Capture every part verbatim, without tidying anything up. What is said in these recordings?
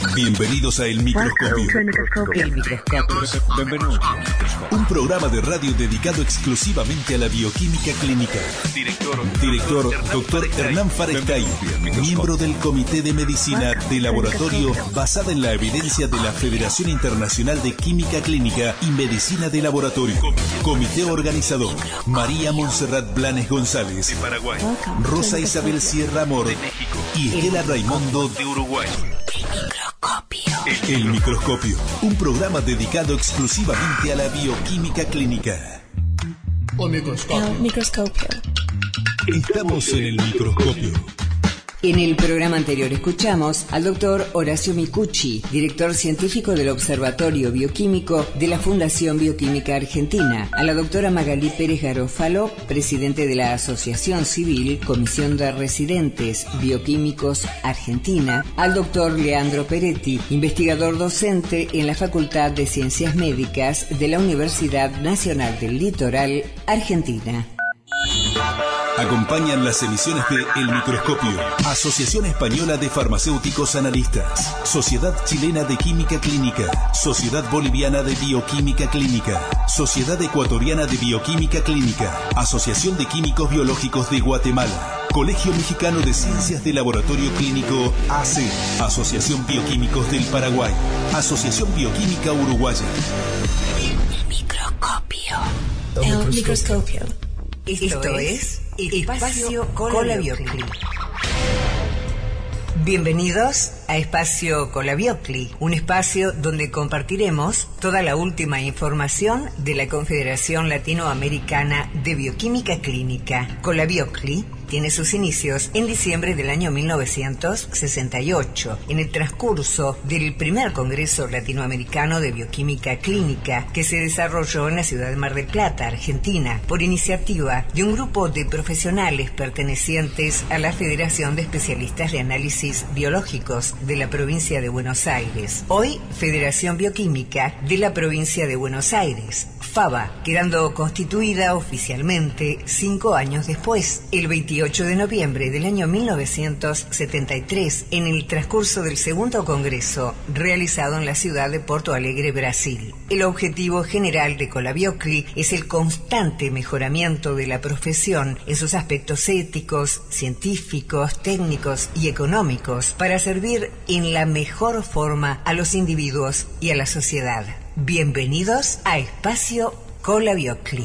Bienvenidos a El Microscopio. El Microscopio. Bienvenidos. Un programa de radio dedicado exclusivamente a la bioquímica clínica. Director, Director doctor Hernán Farestay, miembro del Comité de Medicina de Laboratorio basada en la evidencia de la Federación Internacional de Química Clínica y Medicina de Laboratorio. Comité organizador: María Montserrat Blanes González, de Paraguay, Rosa Isabel Sierra Amor, de México, y Estela Raimundo, de Uruguay. El Microscopio, un programa dedicado exclusivamente a la bioquímica clínica. El Microscopio. El Microscopio. Estamos en el Microscopio. En el programa anterior escuchamos al doctor Horacio Micucci, director científico del Observatorio Bioquímico de la Fundación Bioquímica Argentina, a la doctora Magalí Pérez Garofalo, presidente de la Asociación Civil Comisión de Residentes Bioquímicos Argentina, al doctor Leandro Peretti, investigador docente en la Facultad de Ciencias Médicas de la Universidad Nacional del Litoral, Argentina. Acompañan las emisiones de El Microscopio, Asociación Española de Farmacéuticos Analistas, Sociedad Chilena de Química Clínica, Sociedad Boliviana de Bioquímica Clínica, Sociedad Ecuatoriana de Bioquímica Clínica, Asociación de Químicos Biológicos de Guatemala, Colegio Mexicano de Ciencias de Laboratorio Clínico A C, Asociación Bioquímicos del Paraguay, Asociación Bioquímica Uruguaya. El Microscopio. El Microscopio. Esto es Espacio Colabiocli. Bienvenidos a Espacio Colabiocli, un espacio donde compartiremos toda la última información de la Confederación Latinoamericana de Bioquímica Clínica. Colabiocli tiene sus inicios en diciembre del año mil novecientos sesenta y ocho, en el transcurso del primer Congreso Latinoamericano de Bioquímica Clínica que se desarrolló en la ciudad de Mar del Plata, Argentina, por iniciativa de un grupo de profesionales pertenecientes a la Federación de Especialistas de Análisis Biológicos de la provincia de Buenos Aires, hoy Federación Bioquímica de la provincia de Buenos Aires, FABA, quedando constituida oficialmente cinco años después, el veintiocho de noviembre del año mil novecientos setenta y tres, en el transcurso del segundo congreso realizado en la ciudad de Porto Alegre, Brasil. El objetivo general de Colabiocli es el constante mejoramiento de la profesión en sus aspectos éticos, científicos, técnicos y económicos para servir en la mejor forma a los individuos y a la sociedad. Bienvenidos a Espacio Colabiocli.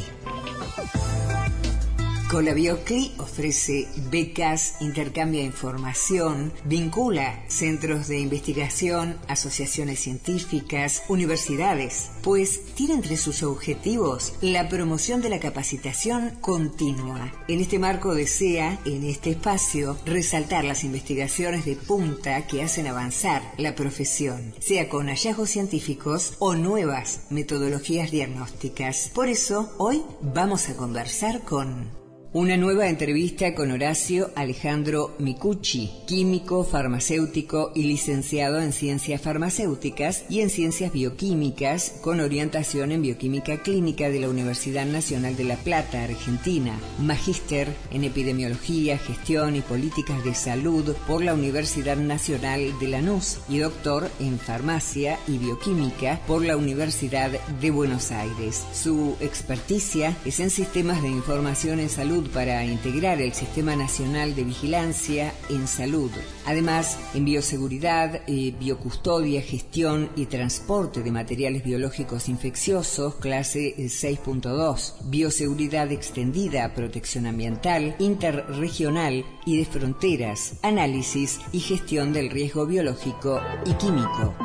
Colabiocli ofrece becas, intercambia información, vincula centros de investigación, asociaciones científicas, universidades, pues tiene entre sus objetivos la promoción de la capacitación continua. En este marco desea, en este espacio, resaltar las investigaciones de punta que hacen avanzar la profesión, sea con hallazgos científicos o nuevas metodologías diagnósticas. Por eso, hoy vamos a conversar con... Una nueva entrevista con Horacio Alejandro Micucci, químico, farmacéutico y licenciado en Ciencias Farmacéuticas y en Ciencias Bioquímicas, con orientación en Bioquímica Clínica de la Universidad Nacional de La Plata, Argentina, magíster en Epidemiología, Gestión y Políticas de Salud por la Universidad Nacional de Lanús y doctor en Farmacia y Bioquímica por la Universidad de Buenos Aires. Su experticia es en sistemas de información en salud para integrar el Sistema Nacional de Vigilancia en Salud. Además, en bioseguridad, eh, biocustodia, gestión y transporte de materiales biológicos infecciosos, clase seis punto dos, bioseguridad extendida, protección ambiental, interregional y de fronteras, análisis y gestión del riesgo biológico y químico.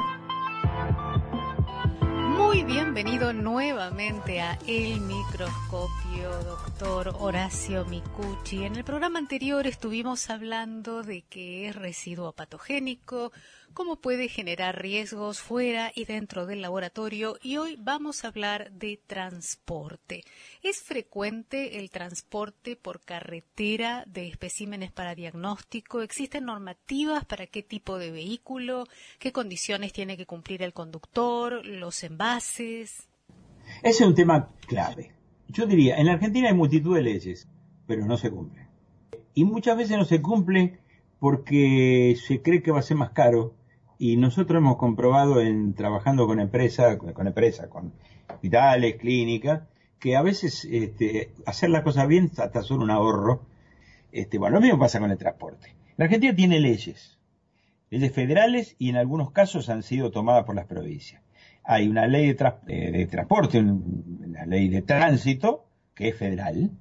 Muy bienvenido nuevamente a El Microscopio, doctor Horacio Micucci. En el programa anterior estuvimos hablando de qué es residuo patogénico, cómo puede generar riesgos fuera y dentro del laboratorio, y hoy vamos a hablar de transporte. ¿Es frecuente el transporte por carretera de especímenes para diagnóstico? ¿Existen normativas para qué tipo de vehículo? ¿Qué condiciones tiene que cumplir el conductor? ¿Los envases? Ese es un tema clave. Yo diría, en la Argentina hay multitud de leyes, pero no se cumplen. Y muchas veces no se cumplen porque se cree que va a ser más caro Y nosotros hemos comprobado en trabajando con empresas, con empresas, con hospitales, clínicas, que a veces este, hacer las cosas bien hasta son un ahorro. Este, bueno, lo mismo pasa con el transporte. La Argentina tiene leyes, leyes federales y en algunos casos han sido tomadas por las provincias. Hay una ley de, tra de, de transporte, una ley de tránsito, que es federal.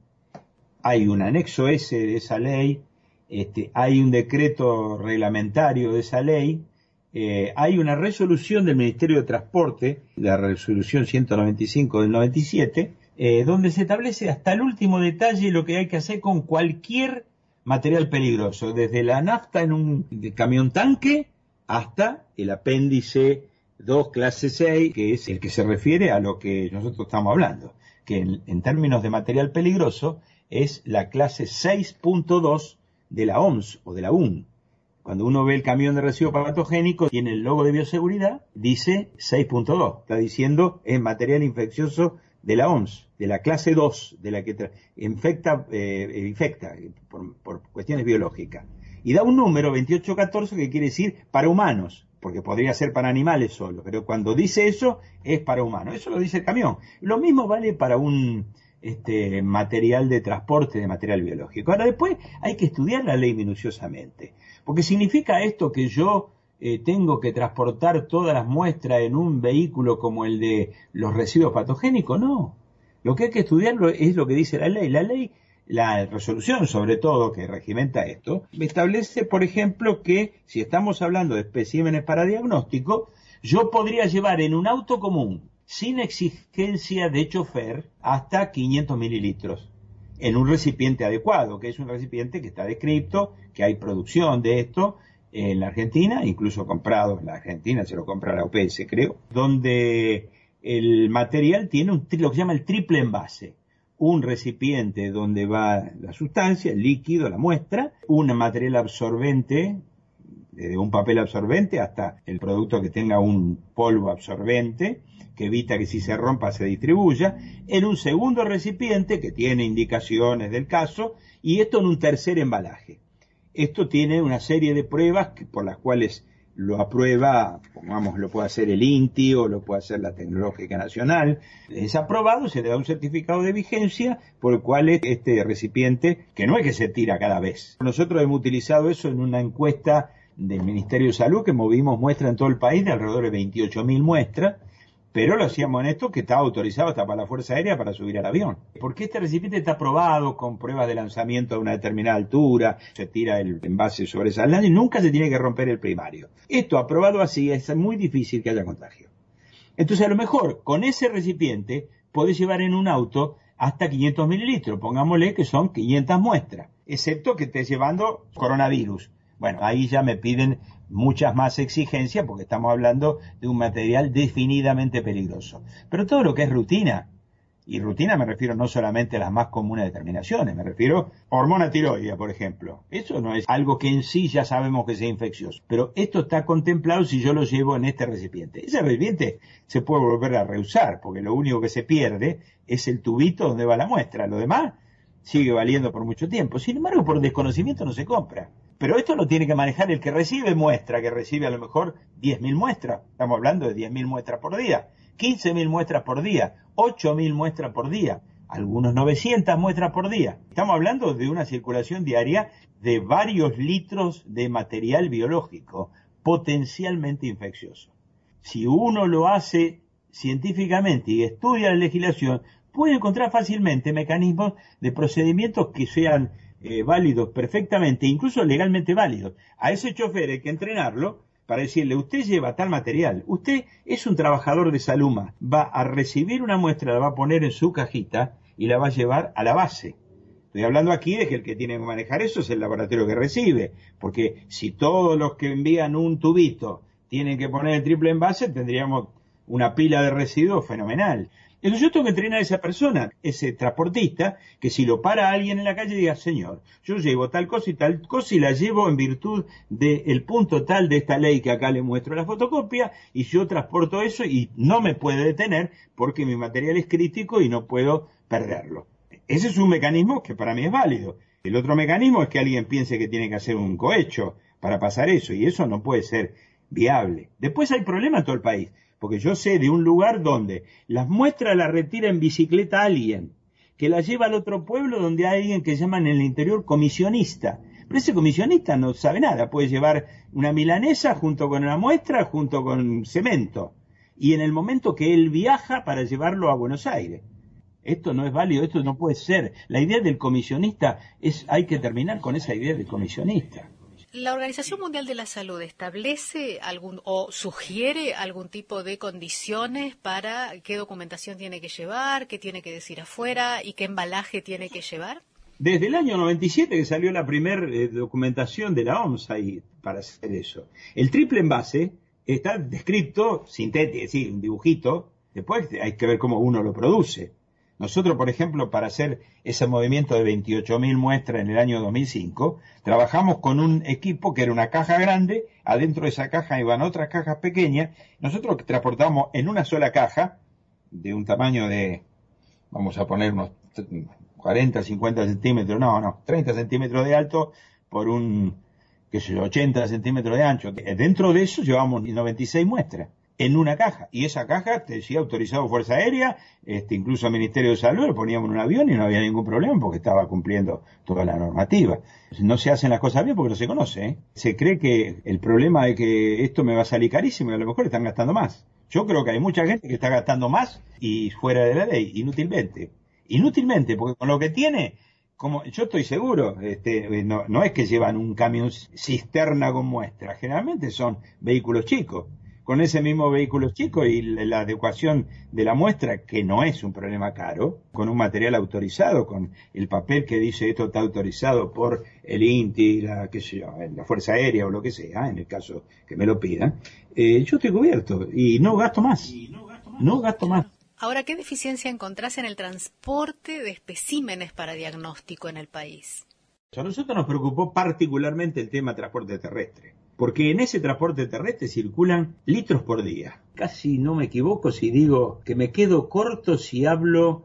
Hay un anexo S de esa ley, este, hay un decreto reglamentario de esa ley. Eh, hay una resolución del Ministerio de Transporte, la resolución ciento noventa y cinco del noventa y siete, eh, donde se establece hasta el último detalle lo que hay que hacer con cualquier material peligroso, desde la nafta en un camión tanque hasta el apéndice dos clase seis, que es el que se refiere a lo que nosotros estamos hablando, que en, en términos de material peligroso es la clase seis punto dos de la O M S o de la U N. Cuando uno ve el camión de residuos patogénicos, tiene el logo de bioseguridad, dice seis punto dos. Está diciendo es material infeccioso de la O M S, de la clase dos, de la que infecta, eh, infecta por, por cuestiones biológicas. Y da un número, veintiocho catorce, que quiere decir para humanos, porque podría ser para animales solo, pero cuando dice eso, es para humanos. Eso lo dice el camión. Lo mismo vale para un este, material de transporte de material biológico. Ahora, después hay que estudiar la ley minuciosamente. Porque significa esto que yo eh, tengo que transportar todas las muestras en un vehículo como el de los residuos patogénicos. No. Lo que hay que estudiarlo es lo que dice la ley. La ley, la resolución sobre todo que regimenta esto, establece, por ejemplo, que si estamos hablando de especímenes para diagnóstico, yo podría llevar en un auto común, sin exigencia de chofer, hasta quinientos mililitros. En un recipiente adecuado, que es un recipiente que está descrito, que hay producción de esto en la Argentina, incluso comprado en la Argentina, se lo compra la O P S, creo, donde el material tiene un, lo que se llama el triple envase. Un recipiente donde va la sustancia, el líquido, la muestra, un material absorbente, desde un papel absorbente hasta el producto que tenga un polvo absorbente, que evita que si se rompa se distribuya, en un segundo recipiente que tiene indicaciones del caso, y esto en un tercer embalaje. Esto tiene una serie de pruebas que, por las cuales lo aprueba, pongamos, lo puede hacer el INTI o lo puede hacer la Tecnológica Nacional. Es aprobado, se le da un certificado de vigencia por el cual este recipiente, que no es que se tira cada vez. Nosotros hemos utilizado eso en una encuesta del Ministerio de Salud, que movimos muestras en todo el país de alrededor de veintiocho mil muestras, pero lo hacíamos en esto que estaba autorizado hasta para la Fuerza Aérea para subir al avión. Porque este recipiente está aprobado con pruebas de lanzamiento a una determinada altura, se tira el envase sobre esa línea y nunca se tiene que romper el primario. Esto aprobado así es muy difícil que haya contagio. Entonces a lo mejor con ese recipiente podés llevar en un auto hasta quinientos mililitros, pongámosle que son quinientas muestras, excepto que estés llevando coronavirus. Bueno, ahí ya me piden muchas más exigencias porque estamos hablando de un material definidamente peligroso. Pero todo lo que es rutina, y rutina me refiero no solamente a las más comunes determinaciones, me refiero a hormona tiroidea, por ejemplo. Eso no es algo que en sí ya sabemos que sea infeccioso, pero esto está contemplado si yo lo llevo en este recipiente. Ese recipiente se puede volver a reusar, porque lo único que se pierde es el tubito donde va la muestra. Lo demás sigue valiendo por mucho tiempo. Sin embargo, por desconocimiento no se compra. Pero esto lo tiene que manejar el que recibe muestra, que recibe a lo mejor diez mil muestras. Estamos hablando de diez mil muestras por día, quince mil muestras por día, ocho mil muestras por día, algunos novecientas muestras por día. Estamos hablando de una circulación diaria de varios litros de material biológico potencialmente infeccioso. Si uno lo hace científicamente y estudia la legislación, puede encontrar fácilmente mecanismos de procedimientos que sean Eh, válidos perfectamente, incluso legalmente válidos. A ese chofer hay que entrenarlo para decirle, usted lleva tal material, usted es un trabajador de salud más, va a recibir una muestra, la va a poner en su cajita y la va a llevar a la base. Estoy hablando aquí de que el que tiene que manejar eso es el laboratorio que recibe, porque si todos los que envían un tubito tienen que poner el triple envase, tendríamos una pila de residuos fenomenal. Entonces yo tengo que entrenar a esa persona, ese transportista, que si lo para alguien en la calle diga, señor, yo llevo tal cosa y tal cosa y la llevo en virtud del punto tal de esta ley que acá le muestro la fotocopia, y yo transporto eso y no me puede detener porque mi material es crítico y no puedo perderlo. Ese es un mecanismo que para mí es válido. El otro mecanismo es que alguien piense que tiene que hacer un cohecho para pasar eso, y eso no puede ser viable. Después hay problemas en todo el país, porque yo sé de un lugar donde las muestras las retira en bicicleta alguien, que las lleva al otro pueblo donde hay alguien que llaman en el interior comisionista. Pero ese comisionista no sabe nada, puede llevar una milanesa junto con una muestra, junto con cemento, y en el momento que él viaja para llevarlo a Buenos Aires. Esto no es válido, esto no puede ser. La idea del comisionista es, hay que terminar con esa idea del comisionista. ¿La Organización Mundial de la Salud establece algún o sugiere algún tipo de condiciones para qué documentación tiene que llevar, qué tiene que decir afuera y qué embalaje tiene que llevar? Desde el año noventa y siete que salió la primera eh, documentación de la O M S ahí para hacer eso. El triple envase está descrito, sintético, es decir, un dibujito, después hay que ver cómo uno lo produce. Nosotros, por ejemplo, para hacer ese movimiento de veintiocho mil muestras en el año dos mil cinco, trabajamos con un equipo que era una caja grande, adentro de esa caja iban otras cajas pequeñas, nosotros transportamos en una sola caja, de un tamaño de, vamos a poner unos cuarenta, cincuenta centímetros, no, no, treinta centímetros de alto por un, qué sé yo, ochenta centímetros de ancho. Dentro de eso llevamos noventa y seis muestras en una caja, y esa caja te decía autorizado Fuerza Aérea, este, incluso al Ministerio de Salud, lo poníamos en un avión y no había ningún problema porque estaba cumpliendo toda la normativa. No se hacen las cosas bien porque no se conoce, ¿eh? Se cree que el problema es que esto me va a salir carísimo y a lo mejor están gastando más. Yo creo que hay mucha gente que está gastando más y fuera de la ley, inútilmente. Inútilmente, porque con lo que tiene, como yo estoy seguro, este, no, no es que llevan un camión cisterna con muestras, generalmente son vehículos chicos. Con ese mismo vehículo chico y la adecuación de la muestra, que no es un problema caro, con un material autorizado, con el papel que dice esto está autorizado por el INTI, la, qué sé yo, la Fuerza Aérea o lo que sea, en el caso que me lo pidan, eh, yo estoy cubierto y no gasto más, no gasto más. Ahora, ¿qué deficiencia encontrás en el transporte de especímenes para diagnóstico en el país? A nosotros nos preocupó particularmente el tema transporte terrestre, porque en ese transporte terrestre circulan litros por día. Casi no me equivoco si digo que me quedo corto si hablo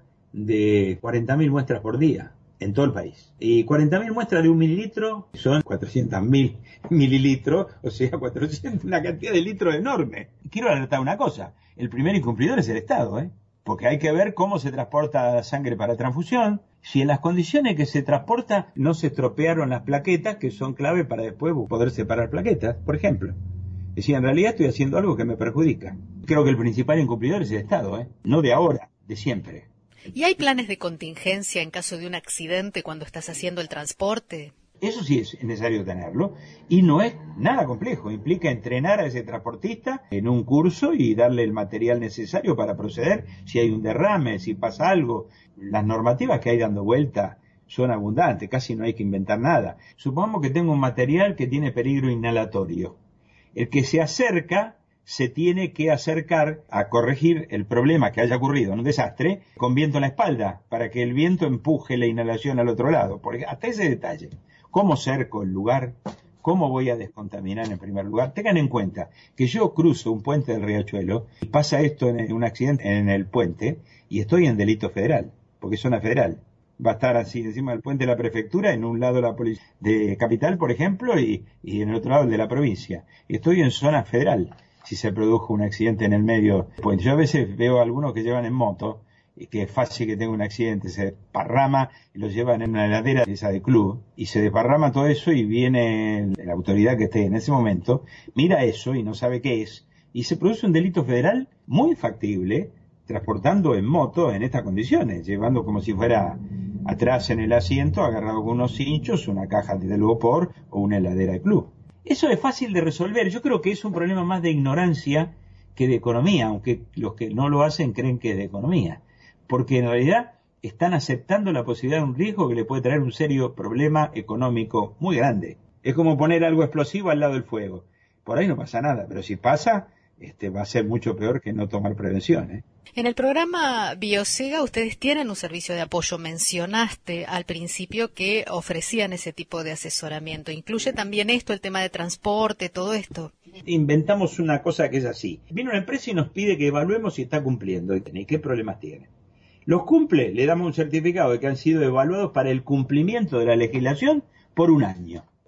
de cuarenta mil muestras por día en todo el país. Y cuarenta mil muestras de un mililitro son cuatrocientos mil mililitros, o sea, cuatrocientos, una cantidad de litros enorme. Quiero alertar una cosa, el primer incumplidor es el Estado, ¿eh? Porque hay que ver cómo se transporta la sangre para transfusión, si en las condiciones que se transporta no se estropearon las plaquetas, que son clave para después poder separar plaquetas, por ejemplo. Es decir, en realidad estoy haciendo algo que me perjudica. Creo que el principal incumplidor es el Estado, ¿eh? No de ahora, de siempre. ¿Y hay planes de contingencia en caso de un accidente cuando estás haciendo el transporte? Eso sí es necesario tenerlo y no es nada complejo. Implica entrenar a ese transportista en un curso y darle el material necesario para proceder. Si hay un derrame, si pasa algo, las normativas que hay dando vuelta son abundantes, casi no hay que inventar nada. Supongamos que tengo un material que tiene peligro inhalatorio. El que se acerca se tiene que acercar a corregir el problema que haya ocurrido en un desastre con viento en la espalda para que el viento empuje la inhalación al otro lado. Porque hasta ese detalle. ¿Cómo cerco el lugar? ¿Cómo voy a descontaminar en primer lugar? Tengan en cuenta que yo cruzo un puente del Riachuelo y pasa esto en un accidente en el puente y estoy en delito federal, porque es zona federal. Va a estar así encima del puente de la prefectura, en un lado la policía de capital, por ejemplo, y, y en el otro lado el de la provincia. Y estoy en zona federal si se produjo un accidente en el medio. Pues yo a veces veo a algunos que llevan en moto y que es fácil que tenga un accidente, se desparrama y lo llevan en una heladera esa de club y se desparrama todo eso y viene la autoridad que esté en ese momento, mira eso y no sabe qué es y se produce un delito federal muy factible transportando en moto en estas condiciones, llevando como si fuera atrás en el asiento agarrado con unos cinchos, una caja de Lupor o una heladera de club. Eso es fácil de resolver, yo creo que es un problema más de ignorancia que de economía, aunque los que no lo hacen creen que es de economía. Porque en realidad están aceptando la posibilidad de un riesgo que le puede traer un serio problema económico muy grande. Es como poner algo explosivo al lado del fuego. Por ahí no pasa nada, pero si pasa, este, va a ser mucho peor que no tomar prevención, ¿eh? En el programa Biosega ustedes tienen un servicio de apoyo. Mencionaste al principio que ofrecían ese tipo de asesoramiento. ¿Incluye también esto, el tema de transporte, todo esto? Inventamos una cosa que es así. Viene una empresa y nos pide que evaluemos si está cumpliendo y qué problemas tiene. Los cumple, le damos un certificado de que han sido evaluados para el cumplimiento de la legislación por un año.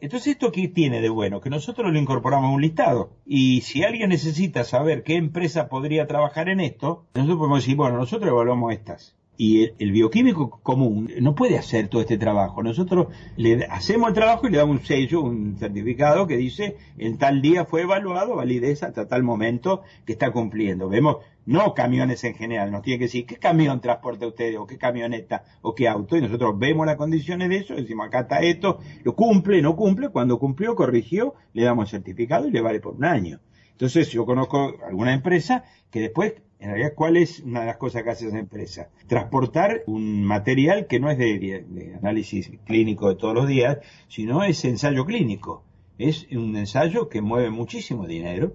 Entonces, ¿esto qué tiene de bueno? Que nosotros lo incorporamos a un listado. Y si alguien necesita saber qué empresa podría trabajar en esto, nosotros podemos decir, bueno, nosotros evaluamos estas. Y el, el bioquímico común no puede hacer todo este trabajo. Nosotros le hacemos el trabajo y le damos un sello, un certificado que dice en tal día fue evaluado, validez hasta tal momento que está cumpliendo. Vemos, no camiones en general, nos tiene que decir qué camión transporta usted, o qué camioneta, o qué auto, y nosotros vemos las condiciones de eso, decimos acá está esto, lo cumple, no cumple, cuando cumplió, corrigió, le damos el certificado y le vale por un año. Entonces yo conozco alguna empresa que después, en realidad, ¿cuál es una de las cosas que hace esa empresa? Transportar un material que no es de, de, de análisis clínico de todos los días, sino es ensayo clínico. Es un ensayo que mueve muchísimo dinero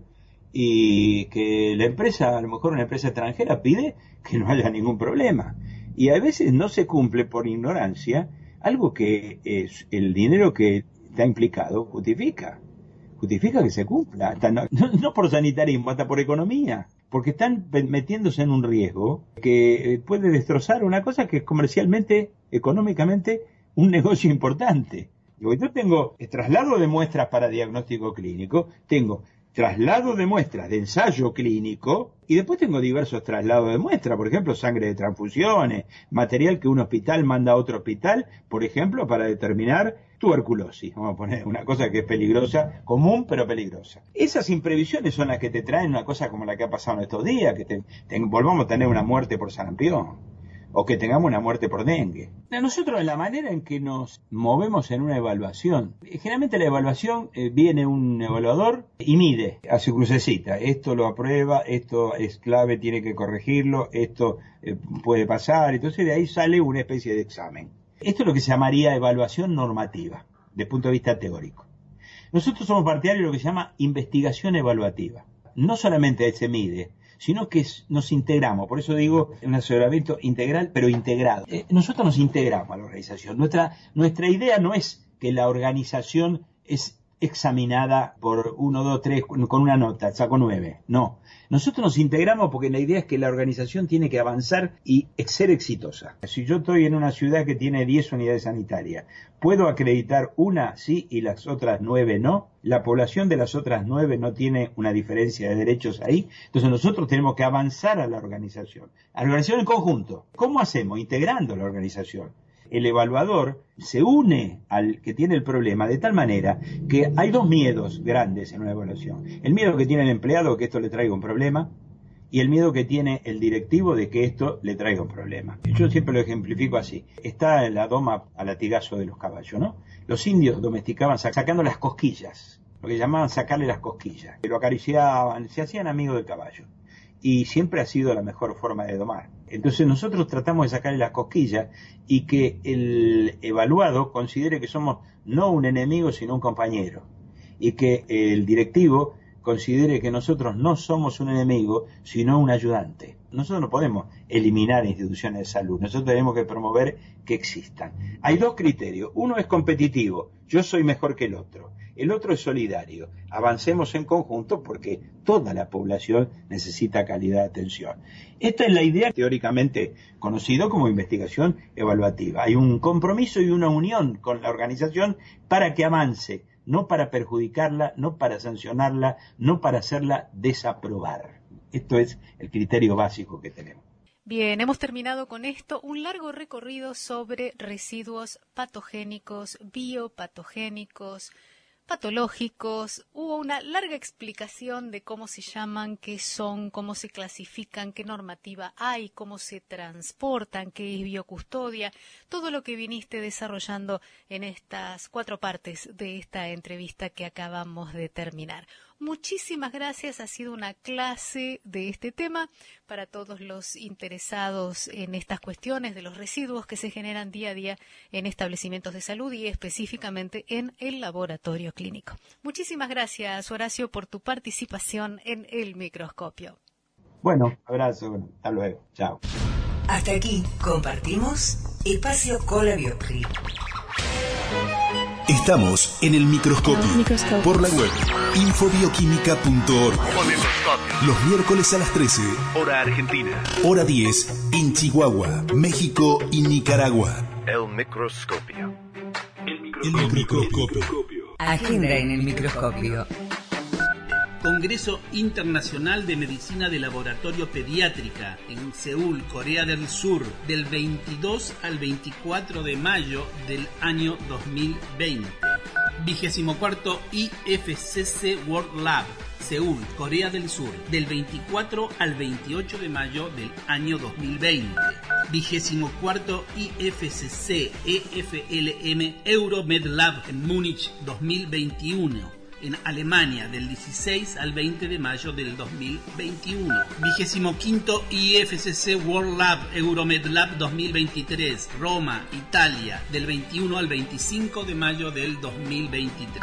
y que la empresa, a lo mejor una empresa extranjera, pide que no haya ningún problema. Y a veces no se cumple por ignorancia algo que es el dinero que está implicado justifica. Justifica que se cumpla, hasta no, no, no por sanitarismo, hasta por economía, porque están metiéndose en un riesgo que puede destrozar una cosa que es comercialmente, económicamente, un negocio importante. Yo tengo traslado de muestras para diagnóstico clínico, tengo traslado de muestras de ensayo clínico y después tengo diversos traslados de muestras, por ejemplo, sangre de transfusiones, material que un hospital manda a otro hospital, por ejemplo, para determinar tuberculosis, vamos a poner una cosa que es peligrosa, común pero peligrosa. Esas imprevisiones son las que te traen una cosa como la que ha pasado en estos días, que te, te, volvamos a tener una muerte por sarampión, o que tengamos una muerte por dengue. Nosotros, en la manera en que nos movemos en una evaluación, generalmente la evaluación eh, viene un evaluador y mide a su crucecita, esto lo aprueba, esto es clave, tiene que corregirlo, esto eh, puede pasar, entonces de ahí sale una especie de examen. Esto es lo que se llamaría evaluación normativa, desde el punto de vista teórico. Nosotros somos partidarios de lo que se llama investigación evaluativa. No solamente se mide, sino que nos integramos. Por eso digo un asesoramiento integral, pero integrado. Eh, nosotros nos integramos a la organización. Nuestra, nuestra idea no es que la organización es examinada por uno, dos, tres, con una nota, saco nueve. No. Nosotros nos integramos porque la idea es que la organización tiene que avanzar y ser exitosa. Si yo estoy en una ciudad que tiene diez unidades sanitarias, ¿puedo acreditar una sí y las otras nueve no? La población de las otras nueve no tiene una diferencia de derechos ahí. Entonces nosotros tenemos que avanzar a la organización. A la organización en conjunto. ¿Cómo hacemos? Integrando la organización. El evaluador se une al que tiene el problema de tal manera que hay dos miedos grandes en una evaluación. El miedo que tiene el empleado de que esto le traiga un problema y el miedo que tiene el directivo de que esto le traiga un problema. Yo siempre lo ejemplifico así. Está la doma a latigazo de los caballos, ¿no? Los indios domesticaban sacando las cosquillas, lo que llamaban sacarle las cosquillas. Lo acariciaban, se hacían amigos del caballo. Y siempre ha sido la mejor forma de domar. Entonces nosotros tratamos de sacarle las cosquillas y que el evaluado considere que somos no un enemigo sino un compañero. Y que el directivo considere que nosotros no somos un enemigo sino un ayudante. Nosotros no podemos eliminar instituciones de salud, nosotros tenemos que promover que existan. Hay dos criterios, uno es competitivo, yo soy mejor que el otro. El otro es solidario. Avancemos en conjunto porque toda la población necesita calidad de atención. Esta es la idea teóricamente conocida como investigación evaluativa. Hay un compromiso y una unión con la organización para que avance, no para perjudicarla, no para sancionarla, no para hacerla desaprobar. Esto es el criterio básico que tenemos. Bien, hemos terminado con esto, un largo recorrido sobre residuos patogénicos, biopatogénicos, patológicos. Hubo una larga explicación de cómo se llaman, qué son, cómo se clasifican, qué normativa hay, cómo se transportan, qué es biocustodia, todo lo que viniste desarrollando en estas cuatro partes de esta entrevista que acabamos de terminar. Muchísimas gracias, ha sido una clase de este tema para todos los interesados en estas cuestiones de los residuos que se generan día a día en establecimientos de salud y específicamente en el laboratorio clínico. Muchísimas gracias, Horacio, por tu participación en El Microscopio. Bueno, abrazo, bueno, hasta luego, chao. Hasta aquí compartimos Espacio Cola Bioclip. Estamos en El Microscopio, El Microscopio. Por la web infobioquímica punto org. Los miércoles a las trece, hora argentina, hora diez, en Chihuahua, México y Nicaragua. El Microscopio. El Microscopio. Agenda en el microscopio. Congreso Internacional de Medicina de Laboratorio Pediátrica en Seúl, Corea del Sur, del veintidós al veinticuatro de mayo del año dos mil veinte. Vigésimo cuarto I F C C World Lab, Seúl, Corea del Sur, del veinticuatro al veintiocho de mayo del año dos mil veinte. Vigésimo cuarto I F C C E F L M Euromed Lab en Múnich dos mil veintiuno. En Alemania, del dieciséis al veinte de mayo del dos mil veintiuno. Vigésimo quinto I F C C World Lab Euromed Lab dos mil veintitrés, Roma, Italia, del veintiuno al veinticinco de mayo del dos mil veintitrés.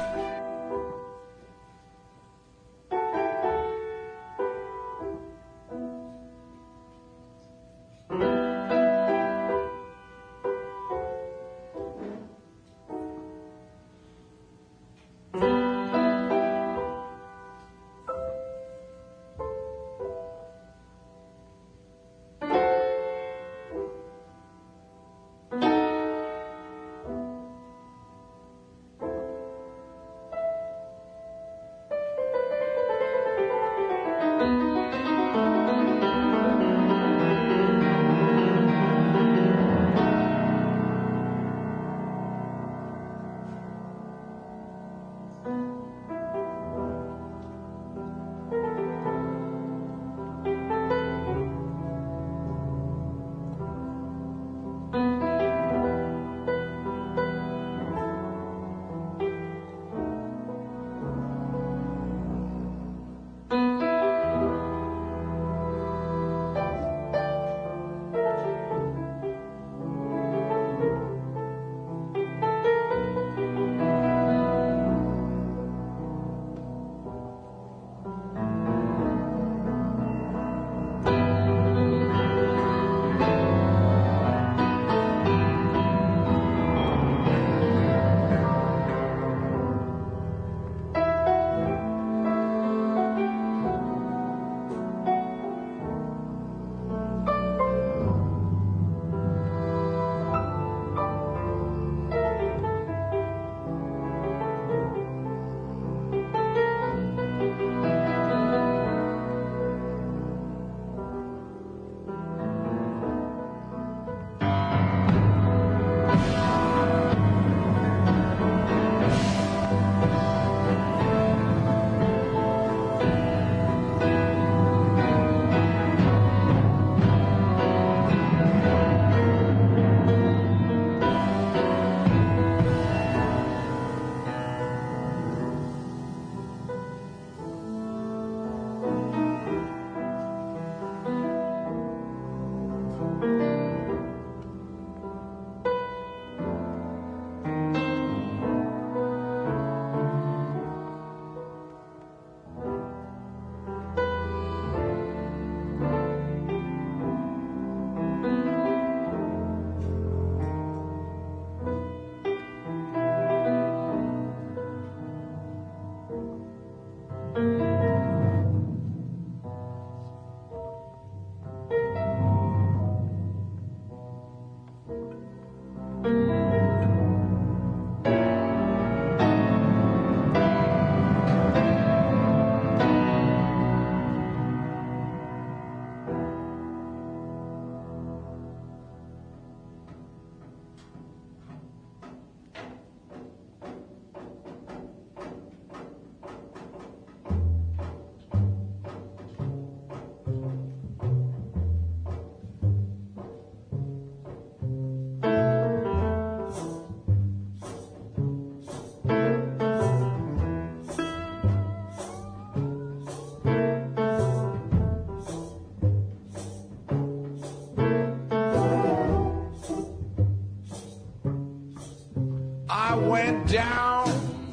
went down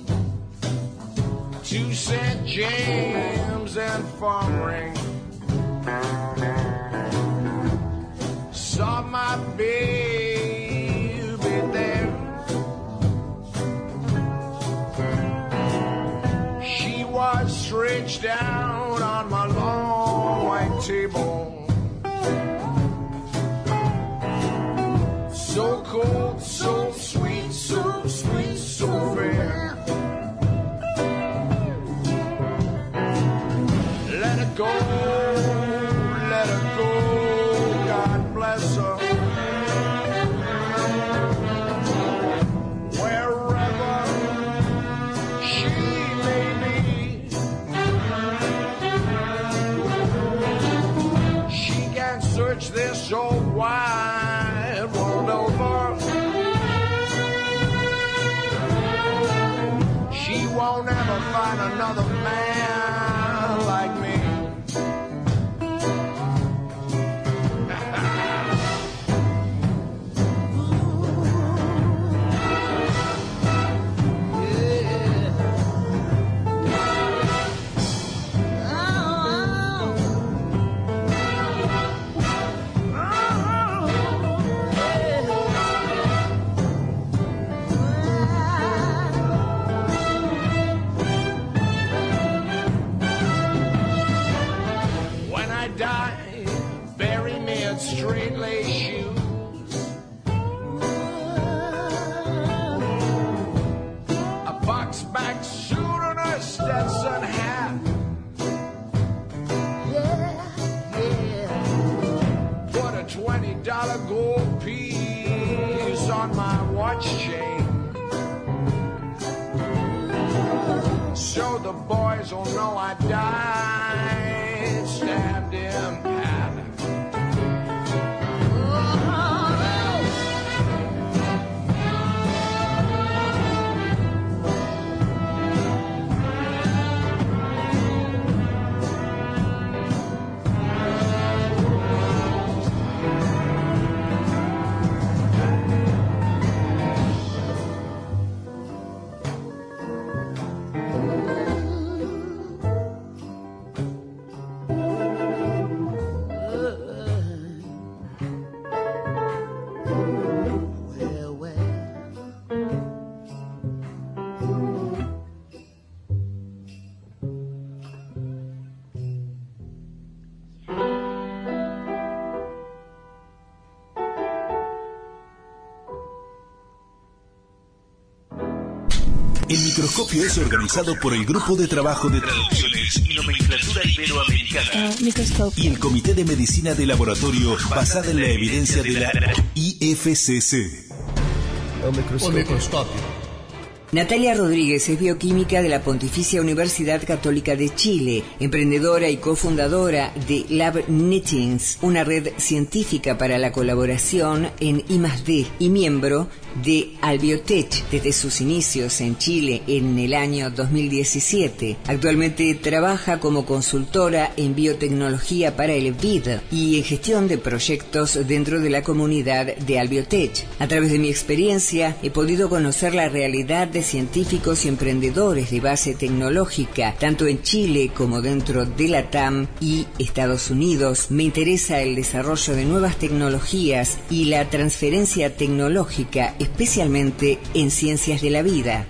to Saint James and Farming. Saw my baby there. She was stretched out on my long white table. So cold, so sweet, so sweet, so fair. her go, let her go, God bless her. Wherever she may be, she can search this old wide world over. She won't ever find another man like me. Die, bury me in straight lace shoes, a box-back suit and a Stetson hat. Yeah, yeah. Put a twenty dollar gold piece on my watch chain, so the boys will know I died, stabbed in panic. El microscopio es organizado por el Grupo de Trabajo de Traducciones y Nomenclatura Iberoamericana uh, y el Comité de Medicina de Laboratorio basada en la evidencia de la I F C C. El microscopio. Natalia Rodríguez es bioquímica de la Pontificia Universidad Católica de Chile, emprendedora y cofundadora de LabNettings, una red científica para la colaboración en I más D y miembro de Albiotech desde sus inicios en Chile en el año dos mil diecisiete. Actualmente trabaja como consultora en biotecnología para el V I D y en gestión de proyectos dentro de la comunidad de Albiotech. A través de mi experiencia he podido conocer la realidad de científicos y emprendedores de base tecnológica, tanto en Chile como dentro de la T A M y Estados Unidos. Me interesa el desarrollo de nuevas tecnologías y la transferencia tecnológica, especialmente en ciencias de la vida.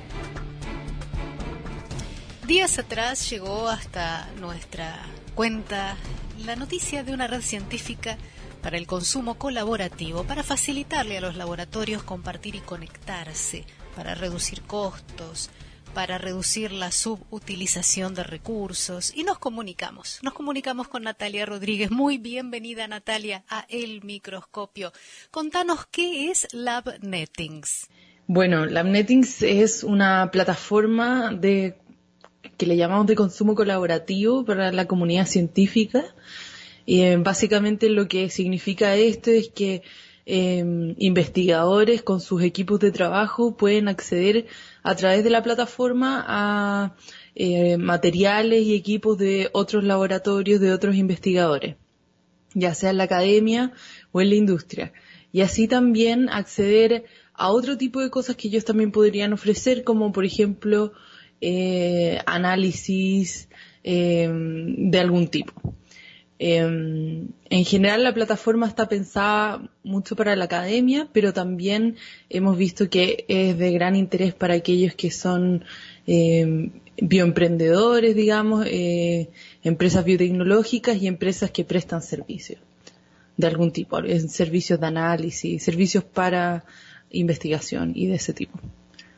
Días atrás llegó hasta nuestra cuenta la noticia de una red científica para el consumo colaborativo, para facilitarle a los laboratorios compartir y conectarse, para reducir costos, para reducir la subutilización de recursos. Y nos comunicamos, nos comunicamos con Natalia Rodríguez. Muy bienvenida, Natalia, a El Microscopio. Contanos, ¿qué es LabNettings? Bueno, LabNettings es una plataforma de que le llamamos de consumo colaborativo para la comunidad científica. Eh, básicamente lo que significa esto es que Eh, investigadores con sus equipos de trabajo pueden acceder a través de la plataforma a eh, materiales y equipos de otros laboratorios, de otros investigadores, ya sea en la academia o en la industria, y así también acceder a otro tipo de cosas que ellos también podrían ofrecer, como por ejemplo eh, análisis eh, de algún tipo. Eh, en general la plataforma está pensada mucho para la academia, pero también hemos visto que es de gran interés para aquellos que son eh, bioemprendedores, digamos, eh, empresas biotecnológicas y empresas que prestan servicios de algún tipo, servicios de análisis, servicios para investigación y de ese tipo.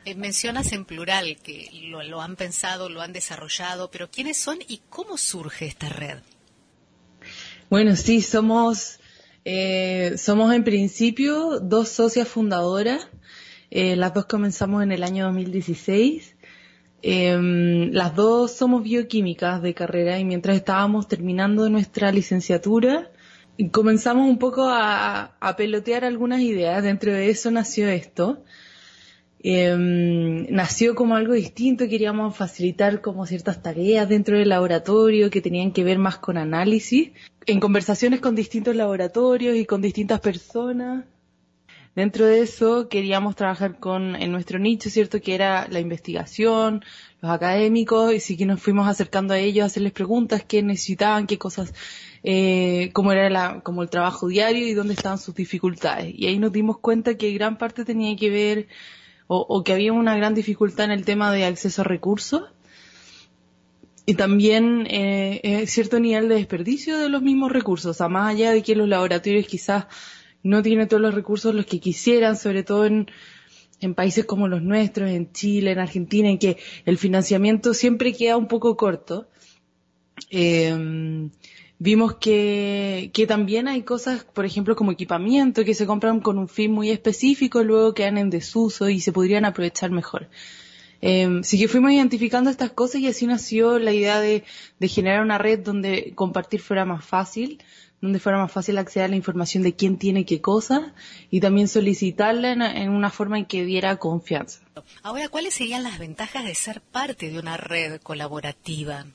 Eh, mencionas en plural que lo, lo han pensado, lo han desarrollado, pero ¿quiénes son y cómo surge esta red? Bueno, sí, somos, eh, somos en principio dos socias fundadoras. Eh, las dos comenzamos en el año dos mil dieciséis. Eh, las dos somos bioquímicas de carrera y mientras estábamos terminando nuestra licenciatura, comenzamos un poco a, a pelotear algunas ideas. Dentro de eso nació esto. Eh, nació como algo distinto, queríamos facilitar como ciertas tareas dentro del laboratorio que tenían que ver más con análisis, en conversaciones con distintos laboratorios y con distintas personas. Dentro de eso queríamos trabajar con, en nuestro nicho, ¿cierto?, que era la investigación, los académicos, y sí que nos fuimos acercando a ellos a hacerles preguntas, qué necesitaban, qué cosas, eh, cómo era la, como el trabajo diario y dónde estaban sus dificultades. Y ahí nos dimos cuenta que gran parte tenía que ver, o, o que había una gran dificultad en el tema de acceso a recursos, y también eh, eh, cierto nivel de desperdicio de los mismos recursos, o sea, más allá de que los laboratorios quizás no tienen todos los recursos los que quisieran, sobre todo en, en países como los nuestros, en Chile, en Argentina, en que el financiamiento siempre queda un poco corto. Eh, vimos que, que también hay cosas, por ejemplo, como equipamiento, que se compran con un fin muy específico, luego quedan en desuso y se podrían aprovechar mejor. Eh, así que fuimos identificando estas cosas y así nació la idea de, de generar una red donde compartir fuera más fácil, donde fuera más fácil acceder a la información de quién tiene qué cosa y también solicitarla en, en una forma en que diera confianza. Ahora, ¿cuáles serían las ventajas de ser parte de una red colaborativa?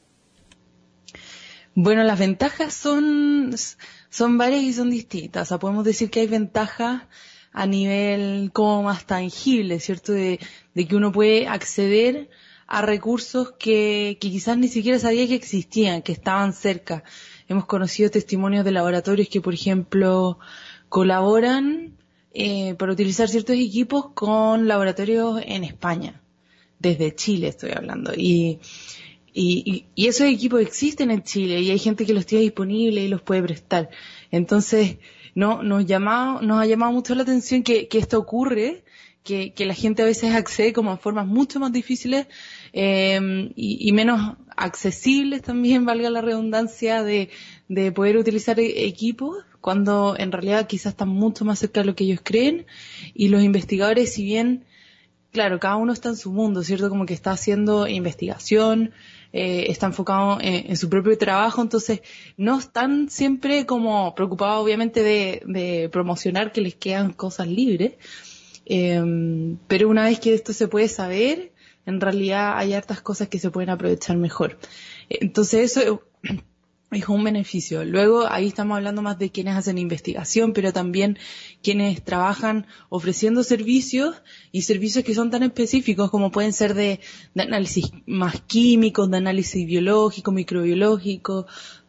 Bueno, las ventajas son, son varias y son distintas. O sea, podemos decir que hay ventajas a nivel como más tangible, ¿cierto? De, de que uno puede acceder a recursos que, que quizás ni siquiera sabía que existían, que estaban cerca. Hemos conocido testimonios de laboratorios que, por ejemplo, colaboran eh, para utilizar ciertos equipos con laboratorios en España, desde Chile estoy hablando. Y, y, y esos equipos existen en Chile y hay gente que los tiene disponibles y los puede prestar. Entonces, no, nos, llama, nos ha llamado mucho la atención que, que esto ocurre, que, que la gente a veces accede como a formas mucho más difíciles eh, y, y menos accesibles también, valga la redundancia, de, de poder utilizar equipos cuando en realidad quizás están mucho más cerca de lo que ellos creen. Y los investigadores, si bien, claro, cada uno está en su mundo, ¿cierto? Como que está haciendo investigación, eh, está enfocado en, en su propio trabajo, entonces no están siempre como preocupados obviamente de, de promocionar que les quedan cosas libres. Eh, pero una vez que esto se puede saber, en realidad hay hartas cosas que se pueden aprovechar mejor. Entonces eso es un beneficio. Luego ahí estamos hablando más de quienes hacen investigación, pero también quienes trabajan ofreciendo servicios y servicios que son tan específicos como pueden ser de, de análisis más químicos, de análisis biológico, microbiológico,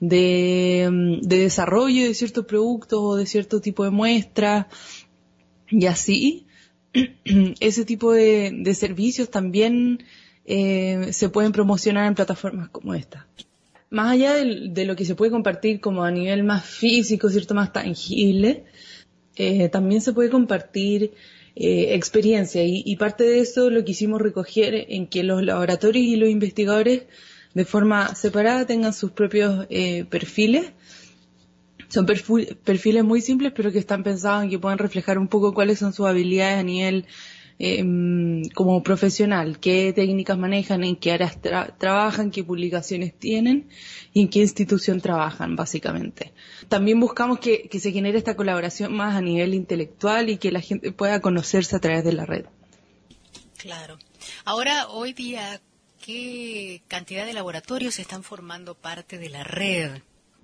de, de desarrollo de ciertos productos o de cierto tipo de muestras y así. Ese tipo de, de servicios también eh, se pueden promocionar en plataformas como esta. Más allá de, de lo que se puede compartir como a nivel más físico, cierto, más tangible, eh, también se puede compartir eh, experiencia y, y parte de eso lo quisimos recoger en que los laboratorios y los investigadores de forma separada tengan sus propios eh, perfiles. Son perfiles muy simples, pero que están pensados en que puedan reflejar un poco cuáles son sus habilidades a nivel eh, como profesional, qué técnicas manejan, en qué áreas tra- trabajan, qué publicaciones tienen y en qué institución trabajan, básicamente. También buscamos que, que se genere esta colaboración más a nivel intelectual y que la gente pueda conocerse a través de la red. Claro. Ahora, hoy día, ¿qué cantidad de laboratorios están formando parte de la red?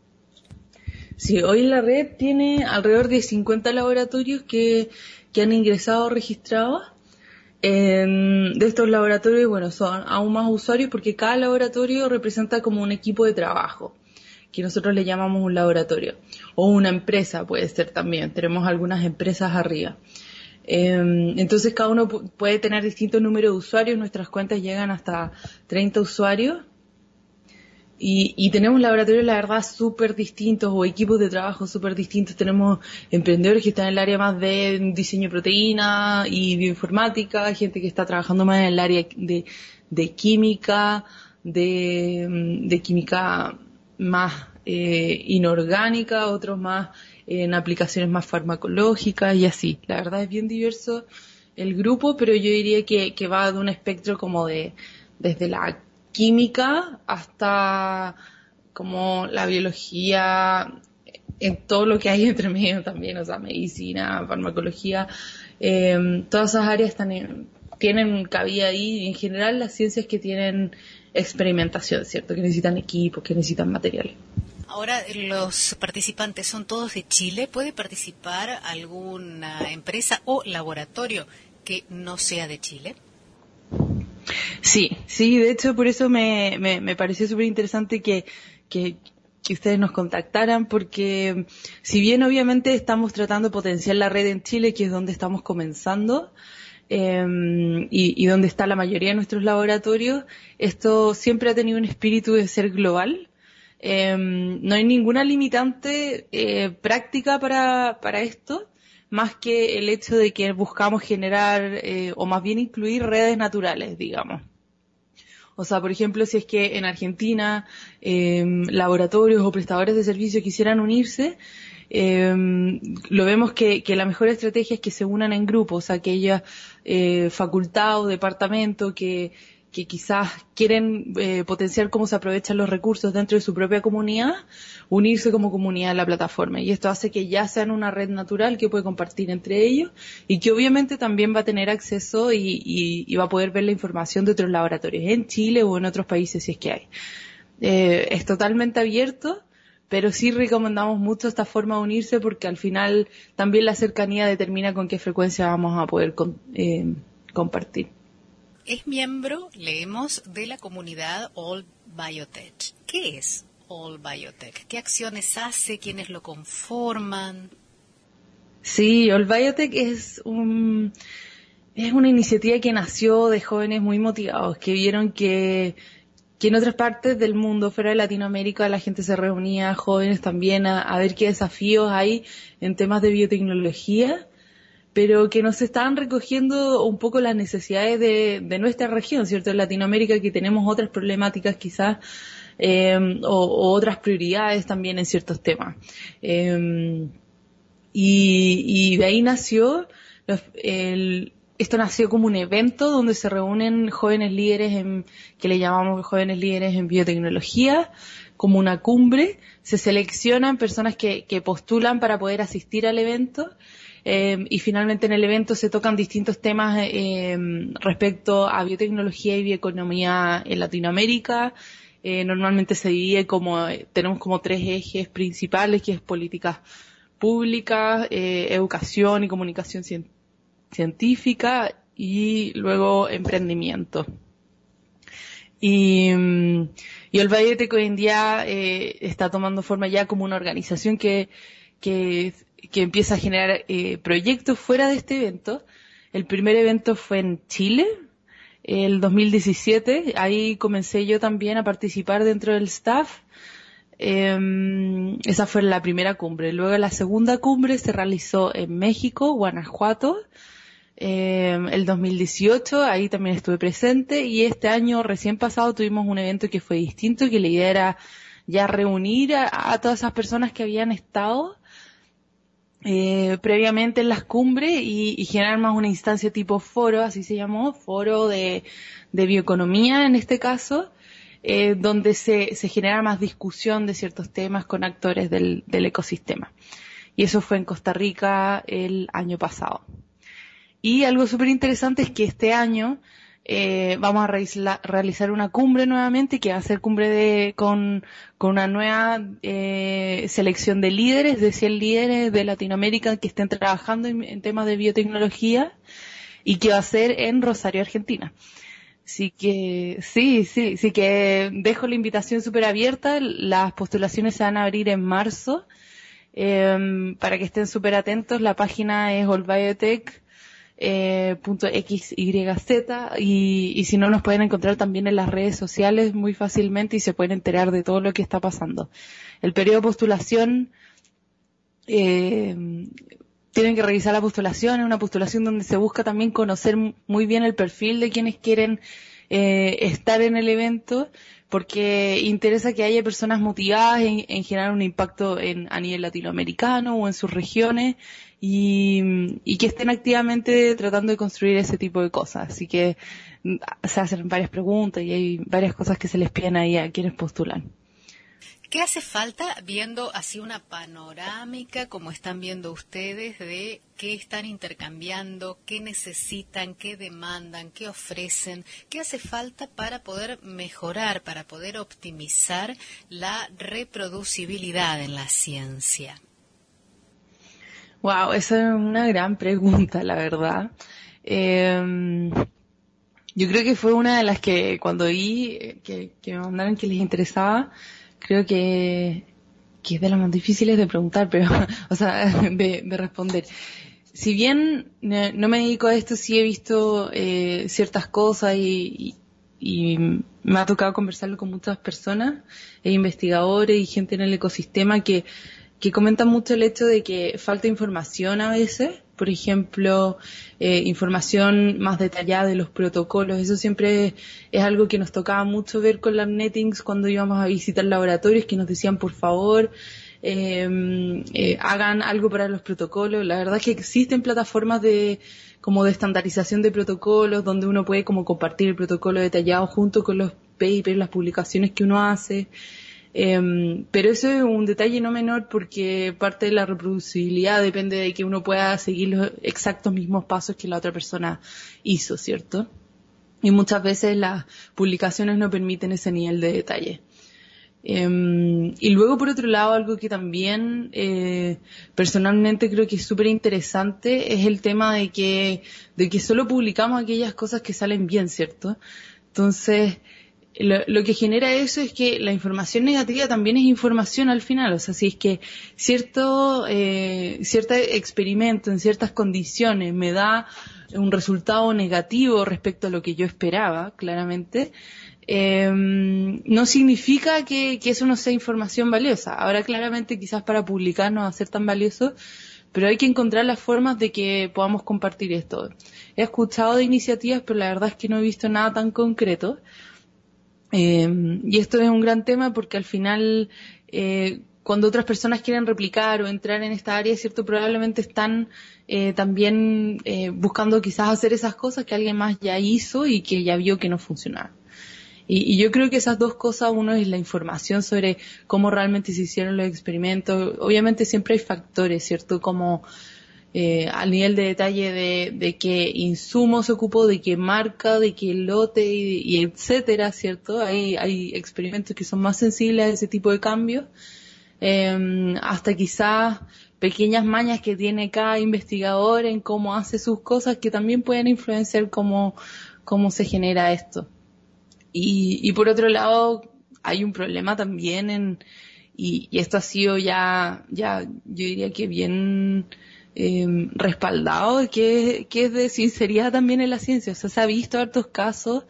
Sí, hoy la red tiene alrededor de cincuenta laboratorios que, que han ingresado registrados. Eh, de estos laboratorios, bueno, son aún más usuarios porque cada laboratorio representa como un equipo de trabajo, que nosotros le llamamos un laboratorio. O una empresa puede ser también, tenemos algunas empresas arriba. Eh, entonces cada uno pu- puede tener distintos números de usuarios, nuestras cuentas llegan hasta treinta usuarios. y, y tenemos laboratorios, la verdad, súper distintos o equipos de trabajo súper distintos. Tenemos emprendedores que están en el área más de diseño de proteína y bioinformática, gente que está trabajando más en el área de, de química, de, de química más eh, inorgánica, otros más en aplicaciones más farmacológicas y así. La verdad es bien diverso el grupo, pero yo diría que, que va de un espectro como de desde la química hasta como la biología, en todo lo que hay entre medio también, o sea, medicina, farmacología, eh, todas esas áreas están en, tienen cabida ahí, y en general las ciencias que tienen experimentación, ¿cierto? Que necesitan equipos, que necesitan materiales. Ahora, los participantes son todos de Chile. ¿Puede participar alguna empresa o laboratorio que no sea de Chile? Sí, sí, de hecho por eso me, me, me pareció súper interesante que, que, que ustedes nos contactaran, porque si bien obviamente estamos tratando de potenciar la red en Chile, que es donde estamos comenzando, eh, y, y donde está la mayoría de nuestros laboratorios, esto siempre ha tenido un espíritu de ser global. Eh, no hay ninguna limitante eh, práctica para, para esto, más que el hecho de que buscamos generar, eh, o más bien incluir redes naturales, digamos. O sea, por ejemplo, si es que en Argentina eh, laboratorios o prestadores de servicios quisieran unirse, eh, lo vemos que, que la mejor estrategia es que se unan en grupo, o sea, que haya eh, facultad o departamento que que quizás quieren eh, potenciar cómo se aprovechan los recursos dentro de su propia comunidad, unirse como comunidad en la plataforma. Y esto hace que ya sean una red natural que puede compartir entre ellos y que obviamente también va a tener acceso y, y, y va a poder ver la información de otros laboratorios en Chile o en otros países si es que hay. Eh, es totalmente abierto, pero sí recomendamos mucho esta forma de unirse porque al final también la cercanía determina con qué frecuencia vamos a poder con, eh, compartir. Es miembro, leemos, de la comunidad All Biotech. ¿Qué es All Biotech? ¿Qué acciones hace? ¿Quiénes lo conforman? Sí, All Biotech es un es una iniciativa que nació de jóvenes muy motivados, que vieron que, que en otras partes del mundo, fuera de Latinoamérica, la gente se reunía, jóvenes también, a, a ver qué desafíos hay en temas de biotecnología, pero que nos estaban recogiendo un poco las necesidades de, de nuestra región, ¿cierto? En Latinoamérica, que tenemos otras problemáticas quizás, eh, o, o otras prioridades también en ciertos temas. Eh, y, y de ahí nació, los, el, esto nació como un evento donde se reúnen jóvenes líderes, en, que le llamamos jóvenes líderes en biotecnología, como una cumbre. Se seleccionan personas que, que postulan para poder asistir al evento. Eh, y finalmente en el evento se tocan distintos temas eh, respecto a biotecnología y bioeconomía en Latinoamérica. Eh, normalmente se divide como, tenemos como tres ejes principales, que es políticas públicas, eh, educación y comunicación cien, científica, y luego emprendimiento. Y, y el Biotech hoy en día eh, está tomando forma ya como una organización que, que que empieza a generar eh, proyectos fuera de este evento. El primer evento fue en Chile, el dos mil diecisiete. Ahí comencé yo también a participar dentro del staff. Eh, esa fue la primera cumbre. Luego la segunda cumbre se realizó en México, Guanajuato, eh, el dos mil dieciocho. Ahí también estuve presente. Y este año recién pasado tuvimos un evento que fue distinto, que la idea era ya reunir a, a todas esas personas que habían estado Eh, previamente en las cumbres y, y generar más una instancia tipo foro, así se llamó, foro de, de bioeconomía en este caso, eh, donde se, se genera más discusión de ciertos temas con actores del, del ecosistema. Y eso fue en Costa Rica el año pasado. Y algo súper interesante es que este año eh, vamos a realizar, realizar una cumbre nuevamente, que va a ser cumbre de, con, con una nueva eh, selección de líderes, de cien líderes de Latinoamérica que estén trabajando en, en temas de biotecnología, y que va a ser en Rosario, Argentina. Así que, sí, sí, sí que dejo la invitación súper abierta. Las postulaciones se van a abrir en marzo, eh, para que estén súper atentos. La página es All Biotech. eh, punto xyz y, y si no nos pueden encontrar también en las redes sociales muy fácilmente y se pueden enterar de todo lo que está pasando. El periodo de postulación, eh, tienen que revisar la postulación, es una postulación donde se busca también conocer muy bien el perfil de quienes quieren eh, estar en el evento, porque interesa que haya personas motivadas en, en generar un impacto en, a nivel latinoamericano o en sus regiones y, y que estén activamente tratando de construir ese tipo de cosas. Así que se hacen varias preguntas y hay varias cosas que se les piden ahí a quienes postulan. ¿Qué hace falta, viendo así una panorámica, como están viendo ustedes, de qué están intercambiando, qué necesitan, qué demandan, qué ofrecen? ¿Qué hace falta para poder mejorar, para poder optimizar la reproducibilidad en la ciencia? Wow, esa es una gran pregunta, la verdad. Eh, yo creo que fue una de las que cuando vi que, que me mandaron que les interesaba, creo que, que es de las más difíciles de preguntar, pero, o sea, de, de responder. Si bien no me dedico a esto, sí he visto eh, ciertas cosas y, y, y me ha tocado conversarlo con muchas personas, e investigadores y gente en el ecosistema que, que comentan mucho el hecho de que falta información a veces. Por ejemplo, eh, información más detallada de los protocolos. Eso siempre es, es algo que nos tocaba mucho ver con LabNetings cuando íbamos a visitar laboratorios, que nos decían, por favor, eh, eh, hagan algo para los protocolos. La verdad es que existen plataformas de como de estandarización de protocolos, donde uno puede como compartir el protocolo detallado junto con los papers, las publicaciones que uno hace. Eh, pero eso es un detalle no menor porque parte de la reproducibilidad depende de que uno pueda seguir los exactos mismos pasos que la otra persona hizo, ¿cierto? Y muchas veces las publicaciones no permiten ese nivel de detalle. Eh, y luego, por otro lado, algo que también eh, personalmente creo que es súper interesante es el tema de que, de que solo publicamos aquellas cosas que salen bien, ¿cierto? Entonces, Lo, lo que genera eso es que la información negativa también es información al final. O sea, si es que cierto, eh, cierto experimento en ciertas condiciones me da un resultado negativo respecto a lo que yo esperaba, claramente, eh, no significa que, que eso no sea información valiosa. Ahora, claramente, quizás para publicar no va a ser tan valioso, pero hay que encontrar las formas de que podamos compartir esto. He escuchado de iniciativas, pero la verdad es que no he visto nada tan concreto. Eh, y esto es un gran tema porque al final, eh, cuando otras personas quieren replicar o entrar en esta área, cierto, probablemente están eh, también eh, buscando quizás hacer esas cosas que alguien más ya hizo y que ya vio que no funcionaban. Y, y yo creo que esas dos cosas, uno es la información sobre cómo realmente se hicieron los experimentos. Obviamente siempre hay factores, ¿cierto? Como Eh, al nivel de detalle de, de qué insumo se ocupó, de qué marca, de qué lote y, y etcétera, ¿cierto? Hay, hay experimentos que son más sensibles a ese tipo de cambios, eh, hasta quizás pequeñas mañas que tiene cada investigador en cómo hace sus cosas que también pueden influenciar cómo, cómo se genera esto. Y, y por otro lado, hay un problema también en, y, y esto ha sido ya, ya, yo diría que bien, Eh, respaldado, que, que es de sinceridad también en la ciencia. O sea, se ha visto hartos casos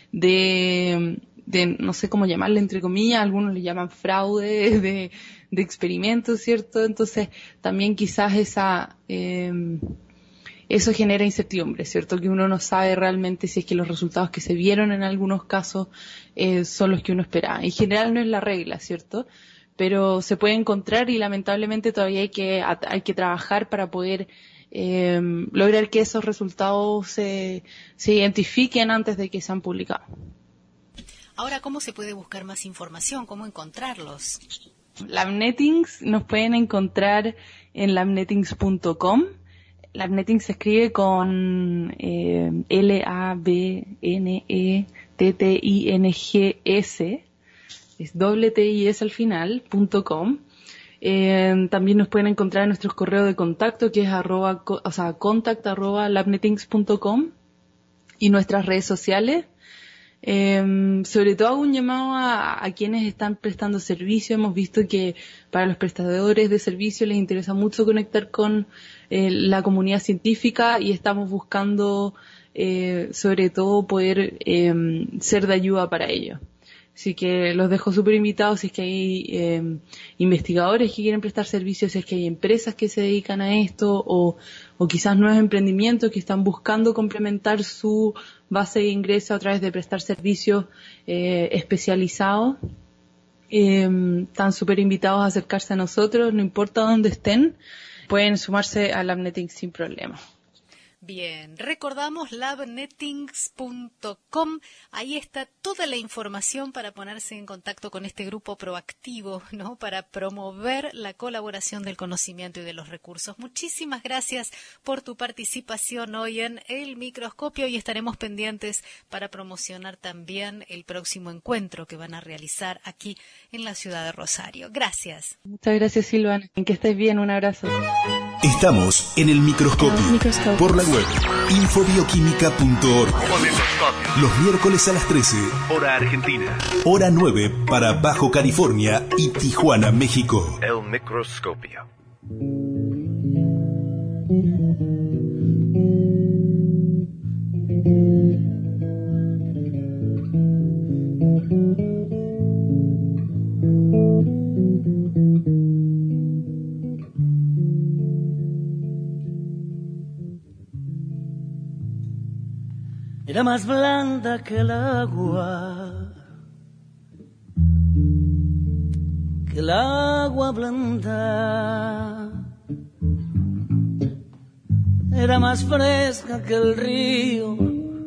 de, de, no sé cómo llamarle, entre comillas, algunos le llaman fraude, de, de experimentos, ¿cierto? Entonces, también quizás esa, eh, eso genera incertidumbre, ¿cierto? Que uno no sabe realmente si es que los resultados que se vieron en algunos casos eh, son los que uno esperaba. En general no es la regla, ¿cierto? Pero se puede encontrar y lamentablemente todavía hay que hay que trabajar para poder eh, lograr que esos resultados se, se identifiquen antes de que sean publicados. Ahora, ¿cómo se puede buscar más información? ¿Cómo encontrarlos? LabNetings nos pueden encontrar en labnetings punto com. LabNetings se escribe con eh, L A B N E T T I N G S. Es doble T I S al final, punto com. Eh, también nos pueden encontrar en nuestros correos de contacto, que es arroba, o sea, contact arroba labnetings punto com, y nuestras redes sociales. Eh, sobre todo un llamado a, a quienes están prestando servicio. Hemos visto que para los prestadores de servicio les interesa mucho conectar con eh, la comunidad científica y estamos buscando eh, sobre todo poder eh, ser de ayuda para ello. Así que los dejo súper invitados si es que hay eh, investigadores que quieren prestar servicios, si es que hay empresas que se dedican a esto o, o quizás nuevos emprendimientos que están buscando complementar su base de ingreso a través de prestar servicios eh, especializados. Eh, están súper invitados a acercarse a nosotros, no importa dónde estén, pueden sumarse a LabNetings sin problema. Bien, recordamos labnetings punto com, ahí está toda la información para ponerse en contacto con este grupo proactivo, ¿no? Para promover la colaboración del conocimiento y de los recursos. Muchísimas gracias por tu participación hoy en El Microscopio y estaremos pendientes para promocionar también el próximo encuentro que van a realizar aquí en la ciudad de Rosario. Gracias. Muchas gracias, Silvana. Que estés bien, un abrazo. Estamos en El Microscopio, El Microscopio. por la web infobioquímica punto org. Los miércoles a las trece, hora argentina. hora nueve para Bajo California y Tijuana, México. El Microscopio. Era más blanda que el agua, que el agua blanda. Era más fresca que el río,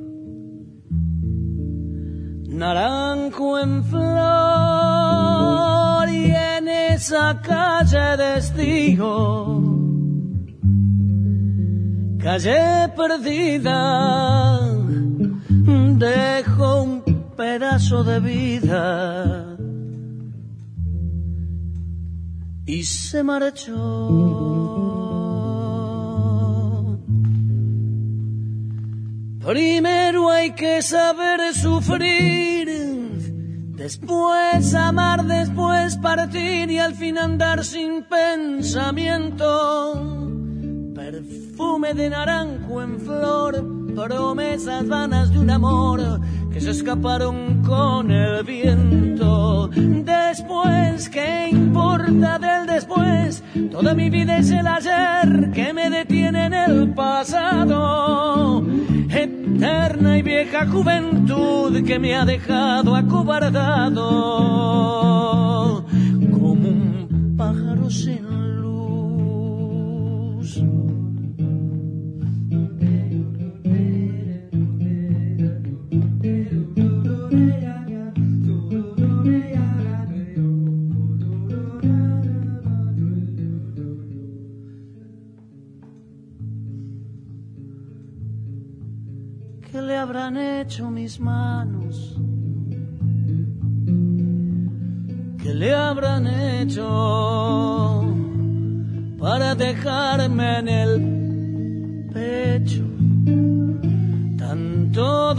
naranjo en flor, y en esa calle de estío, calle perdida, dejó un pedazo de vida y se marchó. Primero hay que saber sufrir, después amar, después partir y al fin andar sin pensamiento. Perfume de naranjo en flor, promesas vanas de un amor que se escaparon con el viento. Después, ¿qué importa del después? Toda mi vida es el ayer que me detiene en el pasado. Eterna y vieja juventud que me ha dejado acobardado como un pájaro sin luz. ¿Qué le habrán hecho mis manos? ¿Qué le habrán hecho para dejarme en el pecho tanto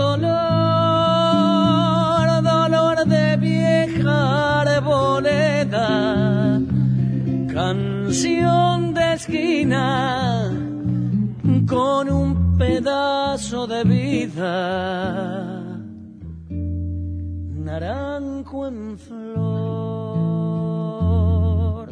dolor, dolor de vieja arboleda, canción de esquina con un pedazo de vida, naranjo en flor.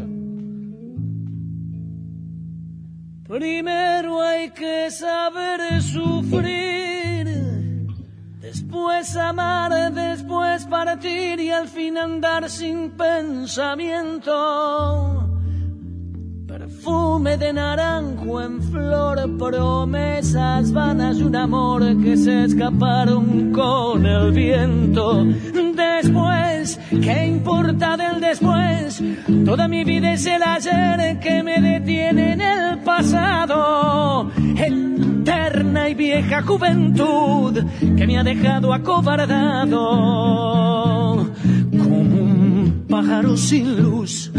Primero hay que saber sufrir, después amar, después partir y al fin andar sin pensamiento. Perfume de naranjo en flor, promesas vanas de un amor que se escaparon con el viento. Después, ¿qué importa del después? Toda mi vida es el ayer que me detiene en el pasado. Eterna y vieja juventud que me ha dejado acobardado como un pájaro sin luz.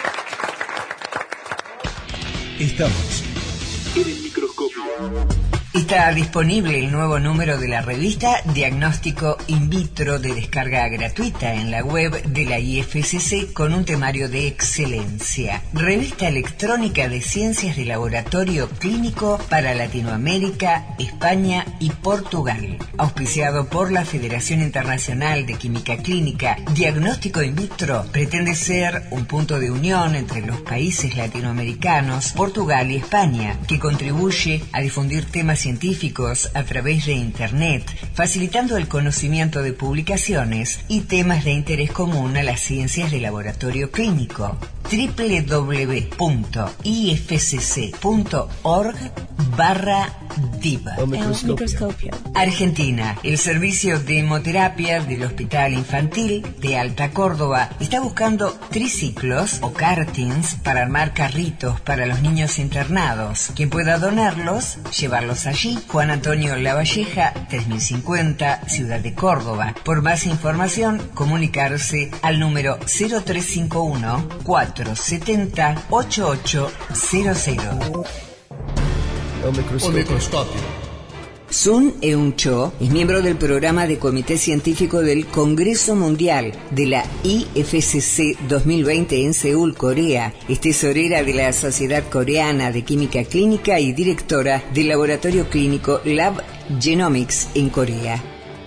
Estamos en El Microscopio. Está disponible el nuevo número de la revista Diagnóstico In Vitro de descarga gratuita en la web de la I F C C con un temario de excelencia. Revista electrónica de ciencias de laboratorio clínico para Latinoamérica, España y Portugal. Auspiciado por la Federación Internacional de Química Clínica, Diagnóstico In Vitro pretende ser un punto de unión entre los países latinoamericanos, Portugal y España, que contribuye a difundir temas científicos a través de Internet, facilitando el conocimiento de publicaciones y temas de interés común a las ciencias de laboratorio clínico. doble u doble u doble u punto i f c c punto org barra diva. El microscopio. Argentina. El servicio de hemoterapia del Hospital Infantil de Alta Córdoba está buscando triciclos o kartings para armar carritos para los niños internados. Quien pueda donarlos, llevarlos allí. Juan Antonio Lavalleja, tres mil cincuenta, Ciudad de Córdoba. Por más información, comunicarse al número cero tres cinco uno, cuatro siete cero, ocho ocho cero cero. El microscopio. Sun Eun-cho es miembro del programa de Comité Científico del Congreso Mundial de la I F C C dos mil veinte en Seúl, Corea. Es tesorera de la Sociedad Coreana de Química Clínica y directora del laboratorio clínico Lab Genomics en Corea.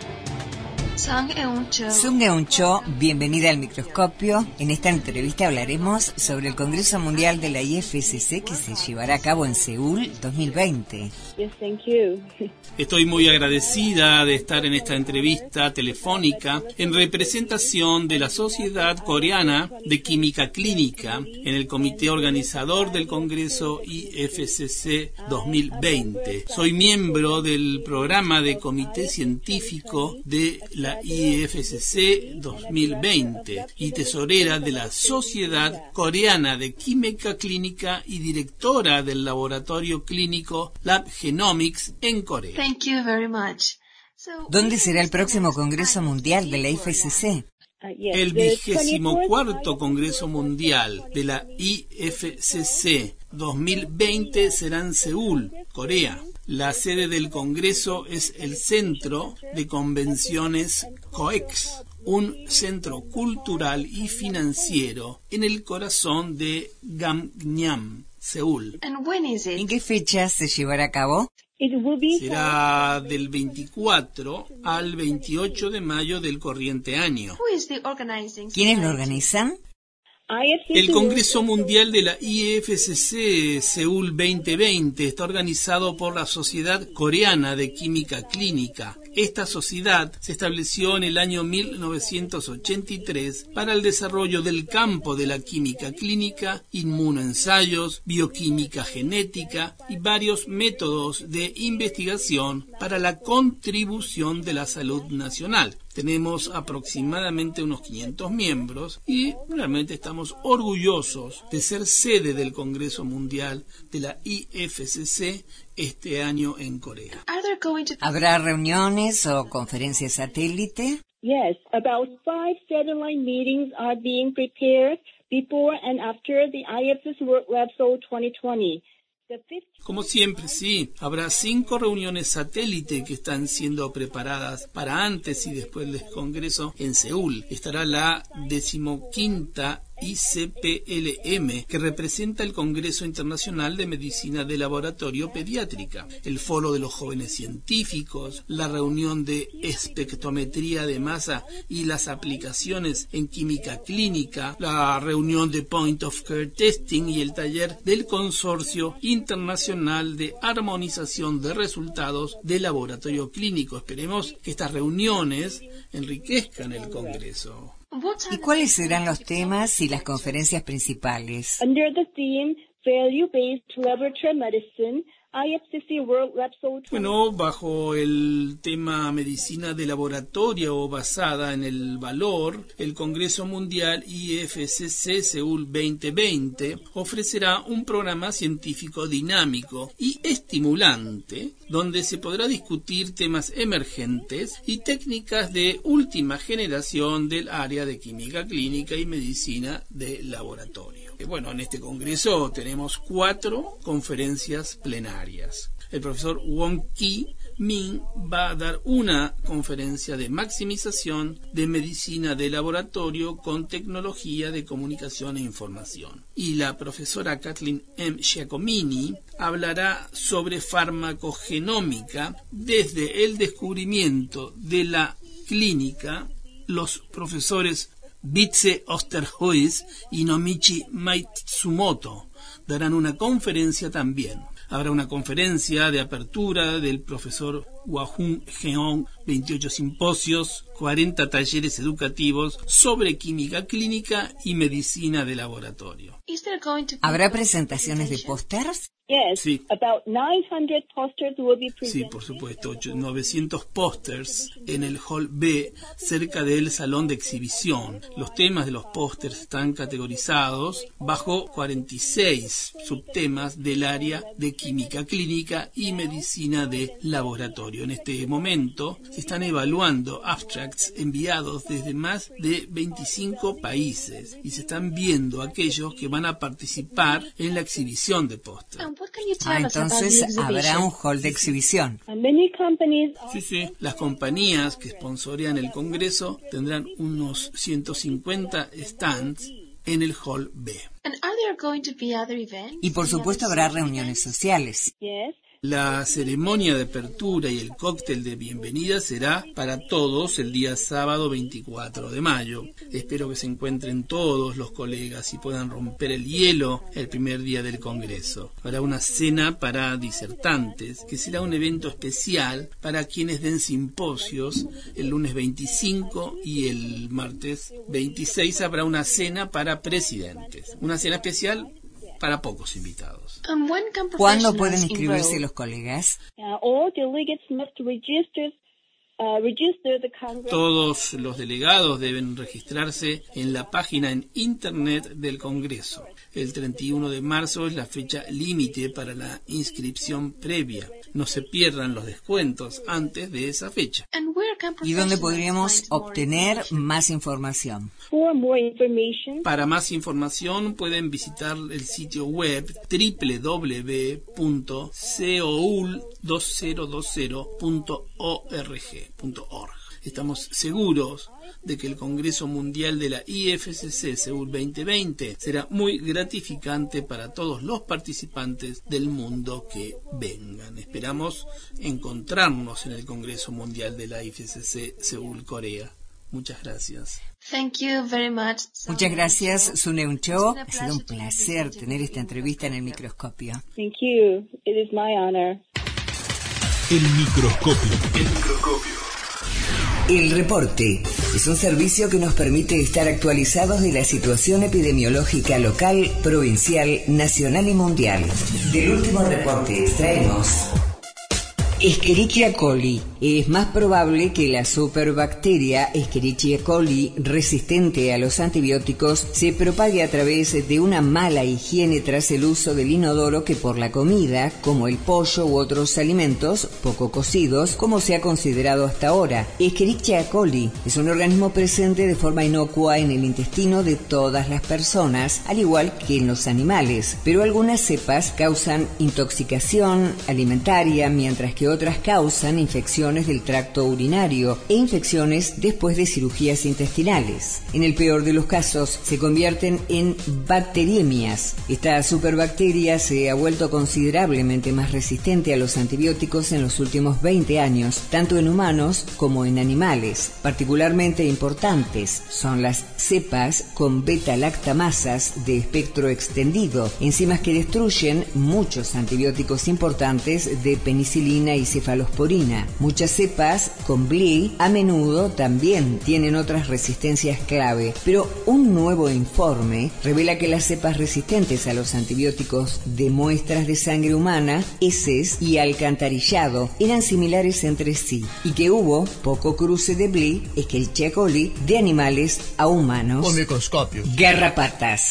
Sun Eun-cho, bienvenida al microscopio. En esta entrevista hablaremos sobre el Congreso Mundial de la I F C C que se llevará a cabo en Seúl dos mil veinte. Yes, thank you. Estoy muy agradecida de estar en esta entrevista telefónica en representación de la Sociedad Coreana de Química Clínica en el comité organizador del Congreso I F C C dos mil veinte. Soy miembro del programa de comité científico de la I F C C dos mil veinte y tesorera de la Sociedad Coreana de Química Clínica y directora del laboratorio clínico Lab Genomics en Corea. Thank you very much. ¿Dónde será el próximo Congreso Mundial de la I F C C? El vigésimo cuarto Congreso Mundial de la I F C C dos mil veinte será en Seúl, Corea. La sede del Congreso es el Centro de Convenciones COEX, un centro cultural y financiero en el corazón de Gangnam, Seúl. ¿En qué fecha se llevará a cabo? Será del veinticuatro al veintiocho de mayo del corriente año. ¿Quiénes lo organizan? El Congreso Mundial de la I F C C Seúl veinte veinte está organizado por la Sociedad Coreana de Química Clínica. Esta sociedad se estableció en el año mil novecientos ochenta y tres para el desarrollo del campo de la química clínica, inmunoensayos, bioquímica genética y varios métodos de investigación para la contribución de la salud nacional. Tenemos aproximadamente unos quinientos miembros y realmente estamos orgullosos de ser sede del Congreso Mundial de la I F C C este año en Corea. ¿Habrá reuniones o conferencias satélite? Yes, about five satellite meetings are being prepared before and after the I F C C World Lab Seoul twenty twenty. Como siempre, sí, habrá cinco reuniones satélite que están siendo preparadas para antes y después del Congreso en Seúl. Estará la decimoquinta I C P L M, que representa el Congreso Internacional de Medicina de Laboratorio Pediátrica, el Foro de los Jóvenes Científicos, la reunión de espectrometría de masa y las aplicaciones en química clínica, la reunión de Point of Care Testing y el taller del Consorcio Internacional de Armonización de Resultados de Laboratorio Clínico. Esperemos que estas reuniones enriquezcan el Congreso. ¿Y cuáles serán los temas y las conferencias principales? Under the theme Value-Based Laboratory Medicine, I F C C World Lab Seoul. Bueno, bajo el tema medicina de laboratorio o basada en el valor, el Congreso Mundial I F C C Seúl veinte veinte ofrecerá un programa científico dinámico y estimulante donde se podrá discutir temas emergentes y técnicas de última generación del área de química clínica y medicina de laboratorio. Bueno, en este congreso tenemos cuatro conferencias plenarias. el profesor Wong Ki Min va a dar una conferencia de maximización de medicina de laboratorio con tecnología de comunicación e información. Y la profesora Kathleen M. Giacomini hablará sobre farmacogenómica desde el descubrimiento de la clínica. Los profesores Bitze Osterhuis y Nomichi Matsumoto darán una conferencia también. Habrá una conferencia de apertura del profesor Wahun Jeong, veintiocho simposios, cuarenta talleres educativos sobre química clínica y medicina de laboratorio. ¿Habrá presentaciones de pósters? Yes, sí. About nine hundred posters will be presented. Sí, por supuesto, novecientos pósters en el Hall B, cerca del salón de exhibición. Los temas de los pósters están categorizados bajo cuarenta y seis subtemas del área de química clínica y medicina de laboratorio. En este momento se están evaluando abstracts enviados desde más de veinticinco países y se están viendo aquellos que van a participar en la exhibición de pósters. Ah, entonces habrá un hall de exhibición. Sí, sí. Las compañías que sponsorean el Congreso tendrán unos ciento cincuenta stands en el hall B. Y por supuesto habrá reuniones sociales. La ceremonia de apertura y el cóctel de bienvenida será para todos el día sábado veinticuatro de mayo. Espero que se encuentren todos los colegas y puedan romper el hielo el primer día del Congreso. Habrá una cena para disertantes, que será un evento especial para quienes den simposios. El lunes veinticinco y el martes veintiséis habrá una cena para presidentes. Una cena especial para pocos invitados. ¿Cuándo pueden inscribirse los colegas? Todos los delegados deben registrarse en la página en internet del Congreso. El treinta y uno de marzo es la fecha límite para la inscripción previa. No se pierdan los descuentos antes de esa fecha. ¿Y dónde podríamos obtener más información? Para más información pueden visitar el sitio web doble u doble u doble u punto seoul dos mil veinte punto org. Estamos seguros de que el Congreso Mundial de la I F C C Seúl veinte veinte será muy gratificante para todos los participantes del mundo que vengan. Esperamos encontrarnos en el Congreso Mundial de la I F C C Seúl, Corea. Muchas gracias. Thank you very much. Muchas gracias, Suneun Cho. Ha sido un placer tener esta entrevista en el microscopio. Thank you. It is my honor. El microscopio. El microscopio. El reporte es un servicio que nos permite estar actualizados de la situación epidemiológica local, provincial, nacional y mundial. Del último reporte extraemos: Escherichia coli. Es más probable que la superbacteria Escherichia coli, resistente a los antibióticos, se propague a través de una mala higiene tras el uso del inodoro que por la comida, como el pollo u otros alimentos poco cocidos, como se ha considerado hasta ahora. Escherichia coli es un organismo presente de forma inocua en el intestino de todas las personas, al igual que en los animales, pero algunas cepas causan intoxicación alimentaria, mientras que otras causan infecciones del tracto urinario e infecciones después de cirugías intestinales. En el peor de los casos, se convierten en bacteriemias. Esta superbacteria se ha vuelto considerablemente más resistente a los antibióticos en los últimos veinte años, tanto en humanos como en animales. Particularmente importantes son las cepas con beta-lactamasas de espectro extendido, enzimas que destruyen muchos antibióticos importantes de penicilina y cefalosporina. Muchas cepas con B L I a menudo también tienen otras resistencias clave, pero un nuevo informe revela que las cepas resistentes a los antibióticos de muestras de sangre humana, heces y alcantarillado eran similares entre sí, y que hubo poco cruce de B L I, Escherichia coli, de animales a humanos. Con microscopio. Garrapatas.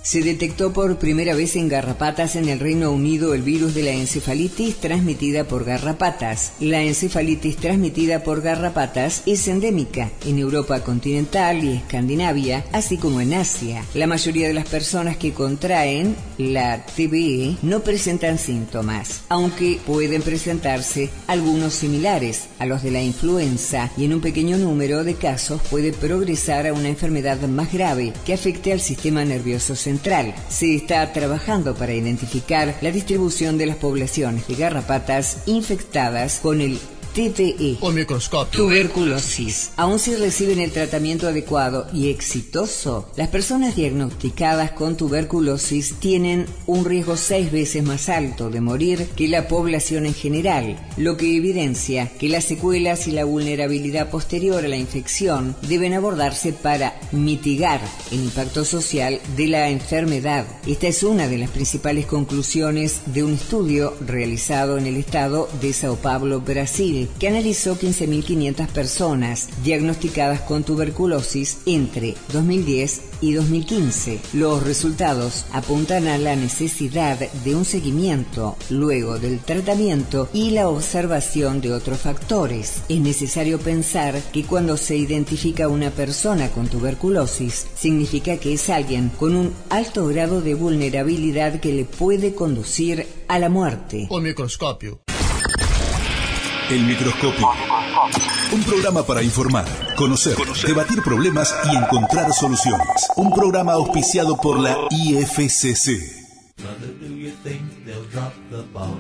Se detectó por primera vez en garrapatas en el Reino Unido el virus de la encefalitis transmitida por garrapatas. La encefalitis transmitida por garrapatas es endémica en Europa continental y Escandinavia, así como en Asia. La mayoría de las personas que contraen la T B E no presentan síntomas, aunque pueden presentarse algunos similares a los de la influenza, y en un pequeño número de casos puede progresar a una enfermedad más grave que afecte al sistema nervioso central. Se está trabajando para identificar la distribución de las poblaciones de garrapatas infectadas con el T B E o microscopio. Tuberculosis. Aun si reciben el tratamiento adecuado y exitoso, las personas diagnosticadas con tuberculosis tienen un riesgo seis veces más alto de morir que la población en general, lo que evidencia que las secuelas y la vulnerabilidad posterior a la infección deben abordarse para mitigar el impacto social de la enfermedad. Esta es una de las principales conclusiones de un estudio realizado en el estado de Sao Paulo, Brasil, que analizó quince mil quinientas personas diagnosticadas con tuberculosis entre dos mil diez y dos mil quince. Los resultados apuntan a la necesidad de un seguimiento luego del tratamiento y la observación de otros factores. Es necesario pensar que cuando se identifica una persona con tuberculosis, significa que es alguien con un alto grado de vulnerabilidad que le puede conducir a la muerte. O microscopio. El microscopio. Un programa para informar, conocer, conocer, debatir problemas y encontrar soluciones. Un programa auspiciado por la I F C C. Mother, do you think they'll drop the bomb?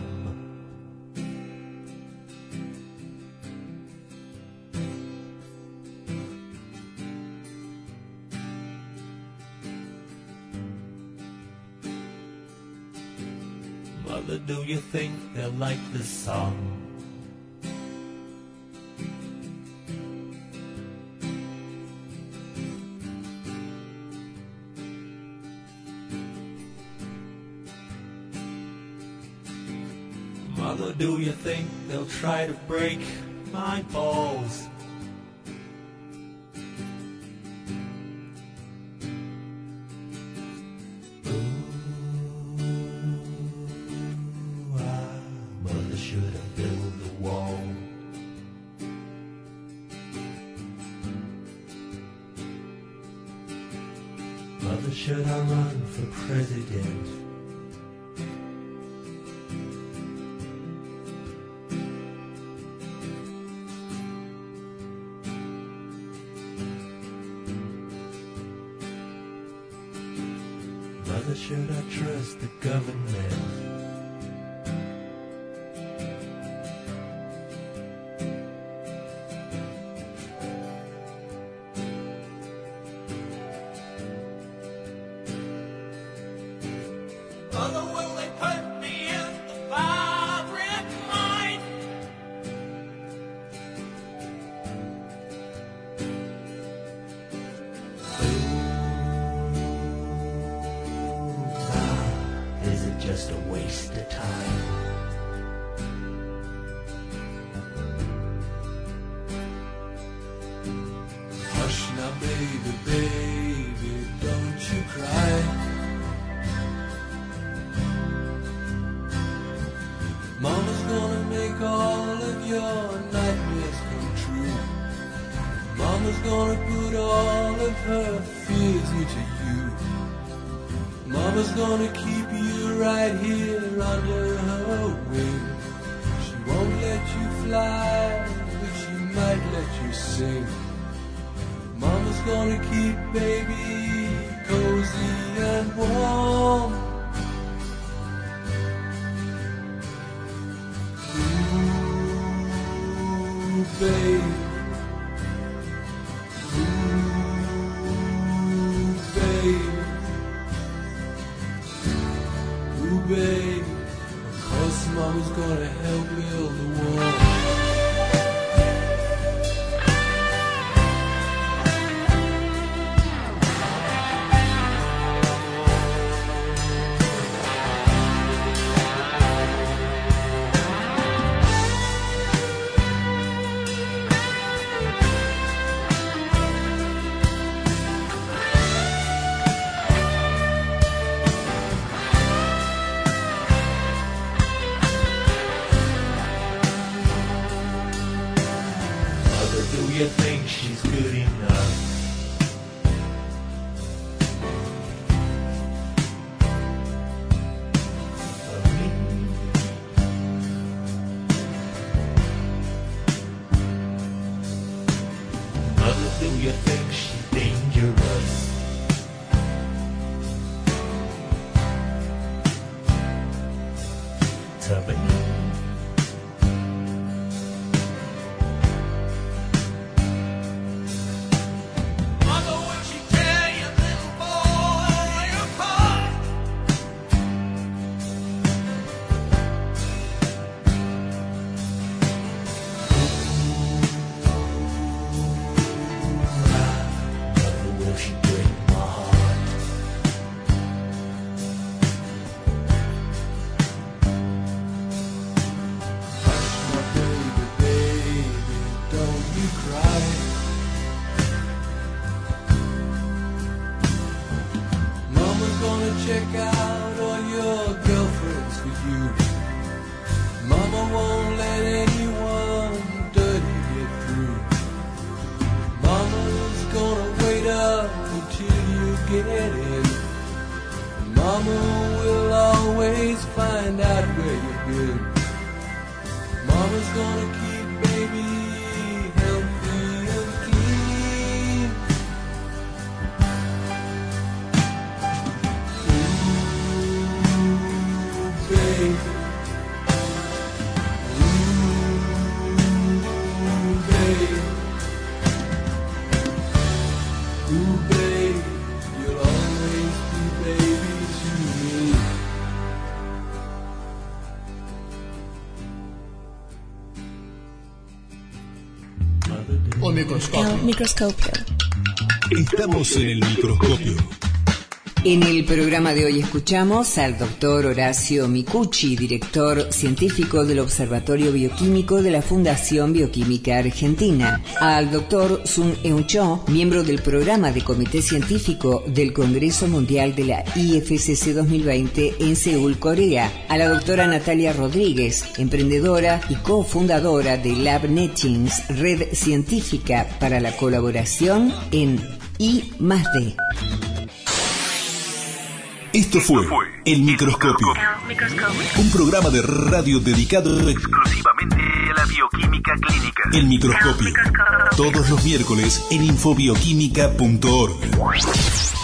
Mother, do you think they'll like this song? Mother, do you think they'll try to break my balls? Ooh, ah, Mother should have built the wall. Mother, should I run for president? Mother, should I trust the government? Mother, will they put me in the fabric mine? Is it just a waste of time? Hush now, baby, baby, don't you cry. Mama's gonna make all of your nightmares come true. Mama's gonna put all of her fears into you. Mama's gonna keep you right here under her wing. She won't let you fly, but she might let you sing. Mama's gonna keep baby cozy and warm. Ooh, babe. Ooh, babe. Ooh, babe. Of course Mama's gonna help build the wall. she break my heart. Hush, my baby, baby, don't you cry. Mama's gonna check out all your girlfriends for you. Mama won't let anyone dirty get through. Mama's gonna wait up until you get in. Mama will always find out where you've been. Mama's gonna keep baby healthy and clean. Ooh, baby. Ooh, babe, you'll always be baby to me. O microscopio. El microscopio. Estamos en el microscopio. En el programa de hoy escuchamos al doctor Horacio Micucci, director científico del Observatorio Bioquímico de la Fundación Bioquímica Argentina, al doctor Sun Eun Cho, miembro del programa de Comité Científico del Congreso Mundial de la I F C C dos mil veinte en Seúl, Corea, a la doctora Natalia Rodríguez, emprendedora y cofundadora de LabNetchings, red científica para la colaboración en I más D. Esto fue El Microscopio, un programa de radio dedicado exclusivamente a la bioquímica clínica. El Microscopio, todos los miércoles en infobioquímica punto org.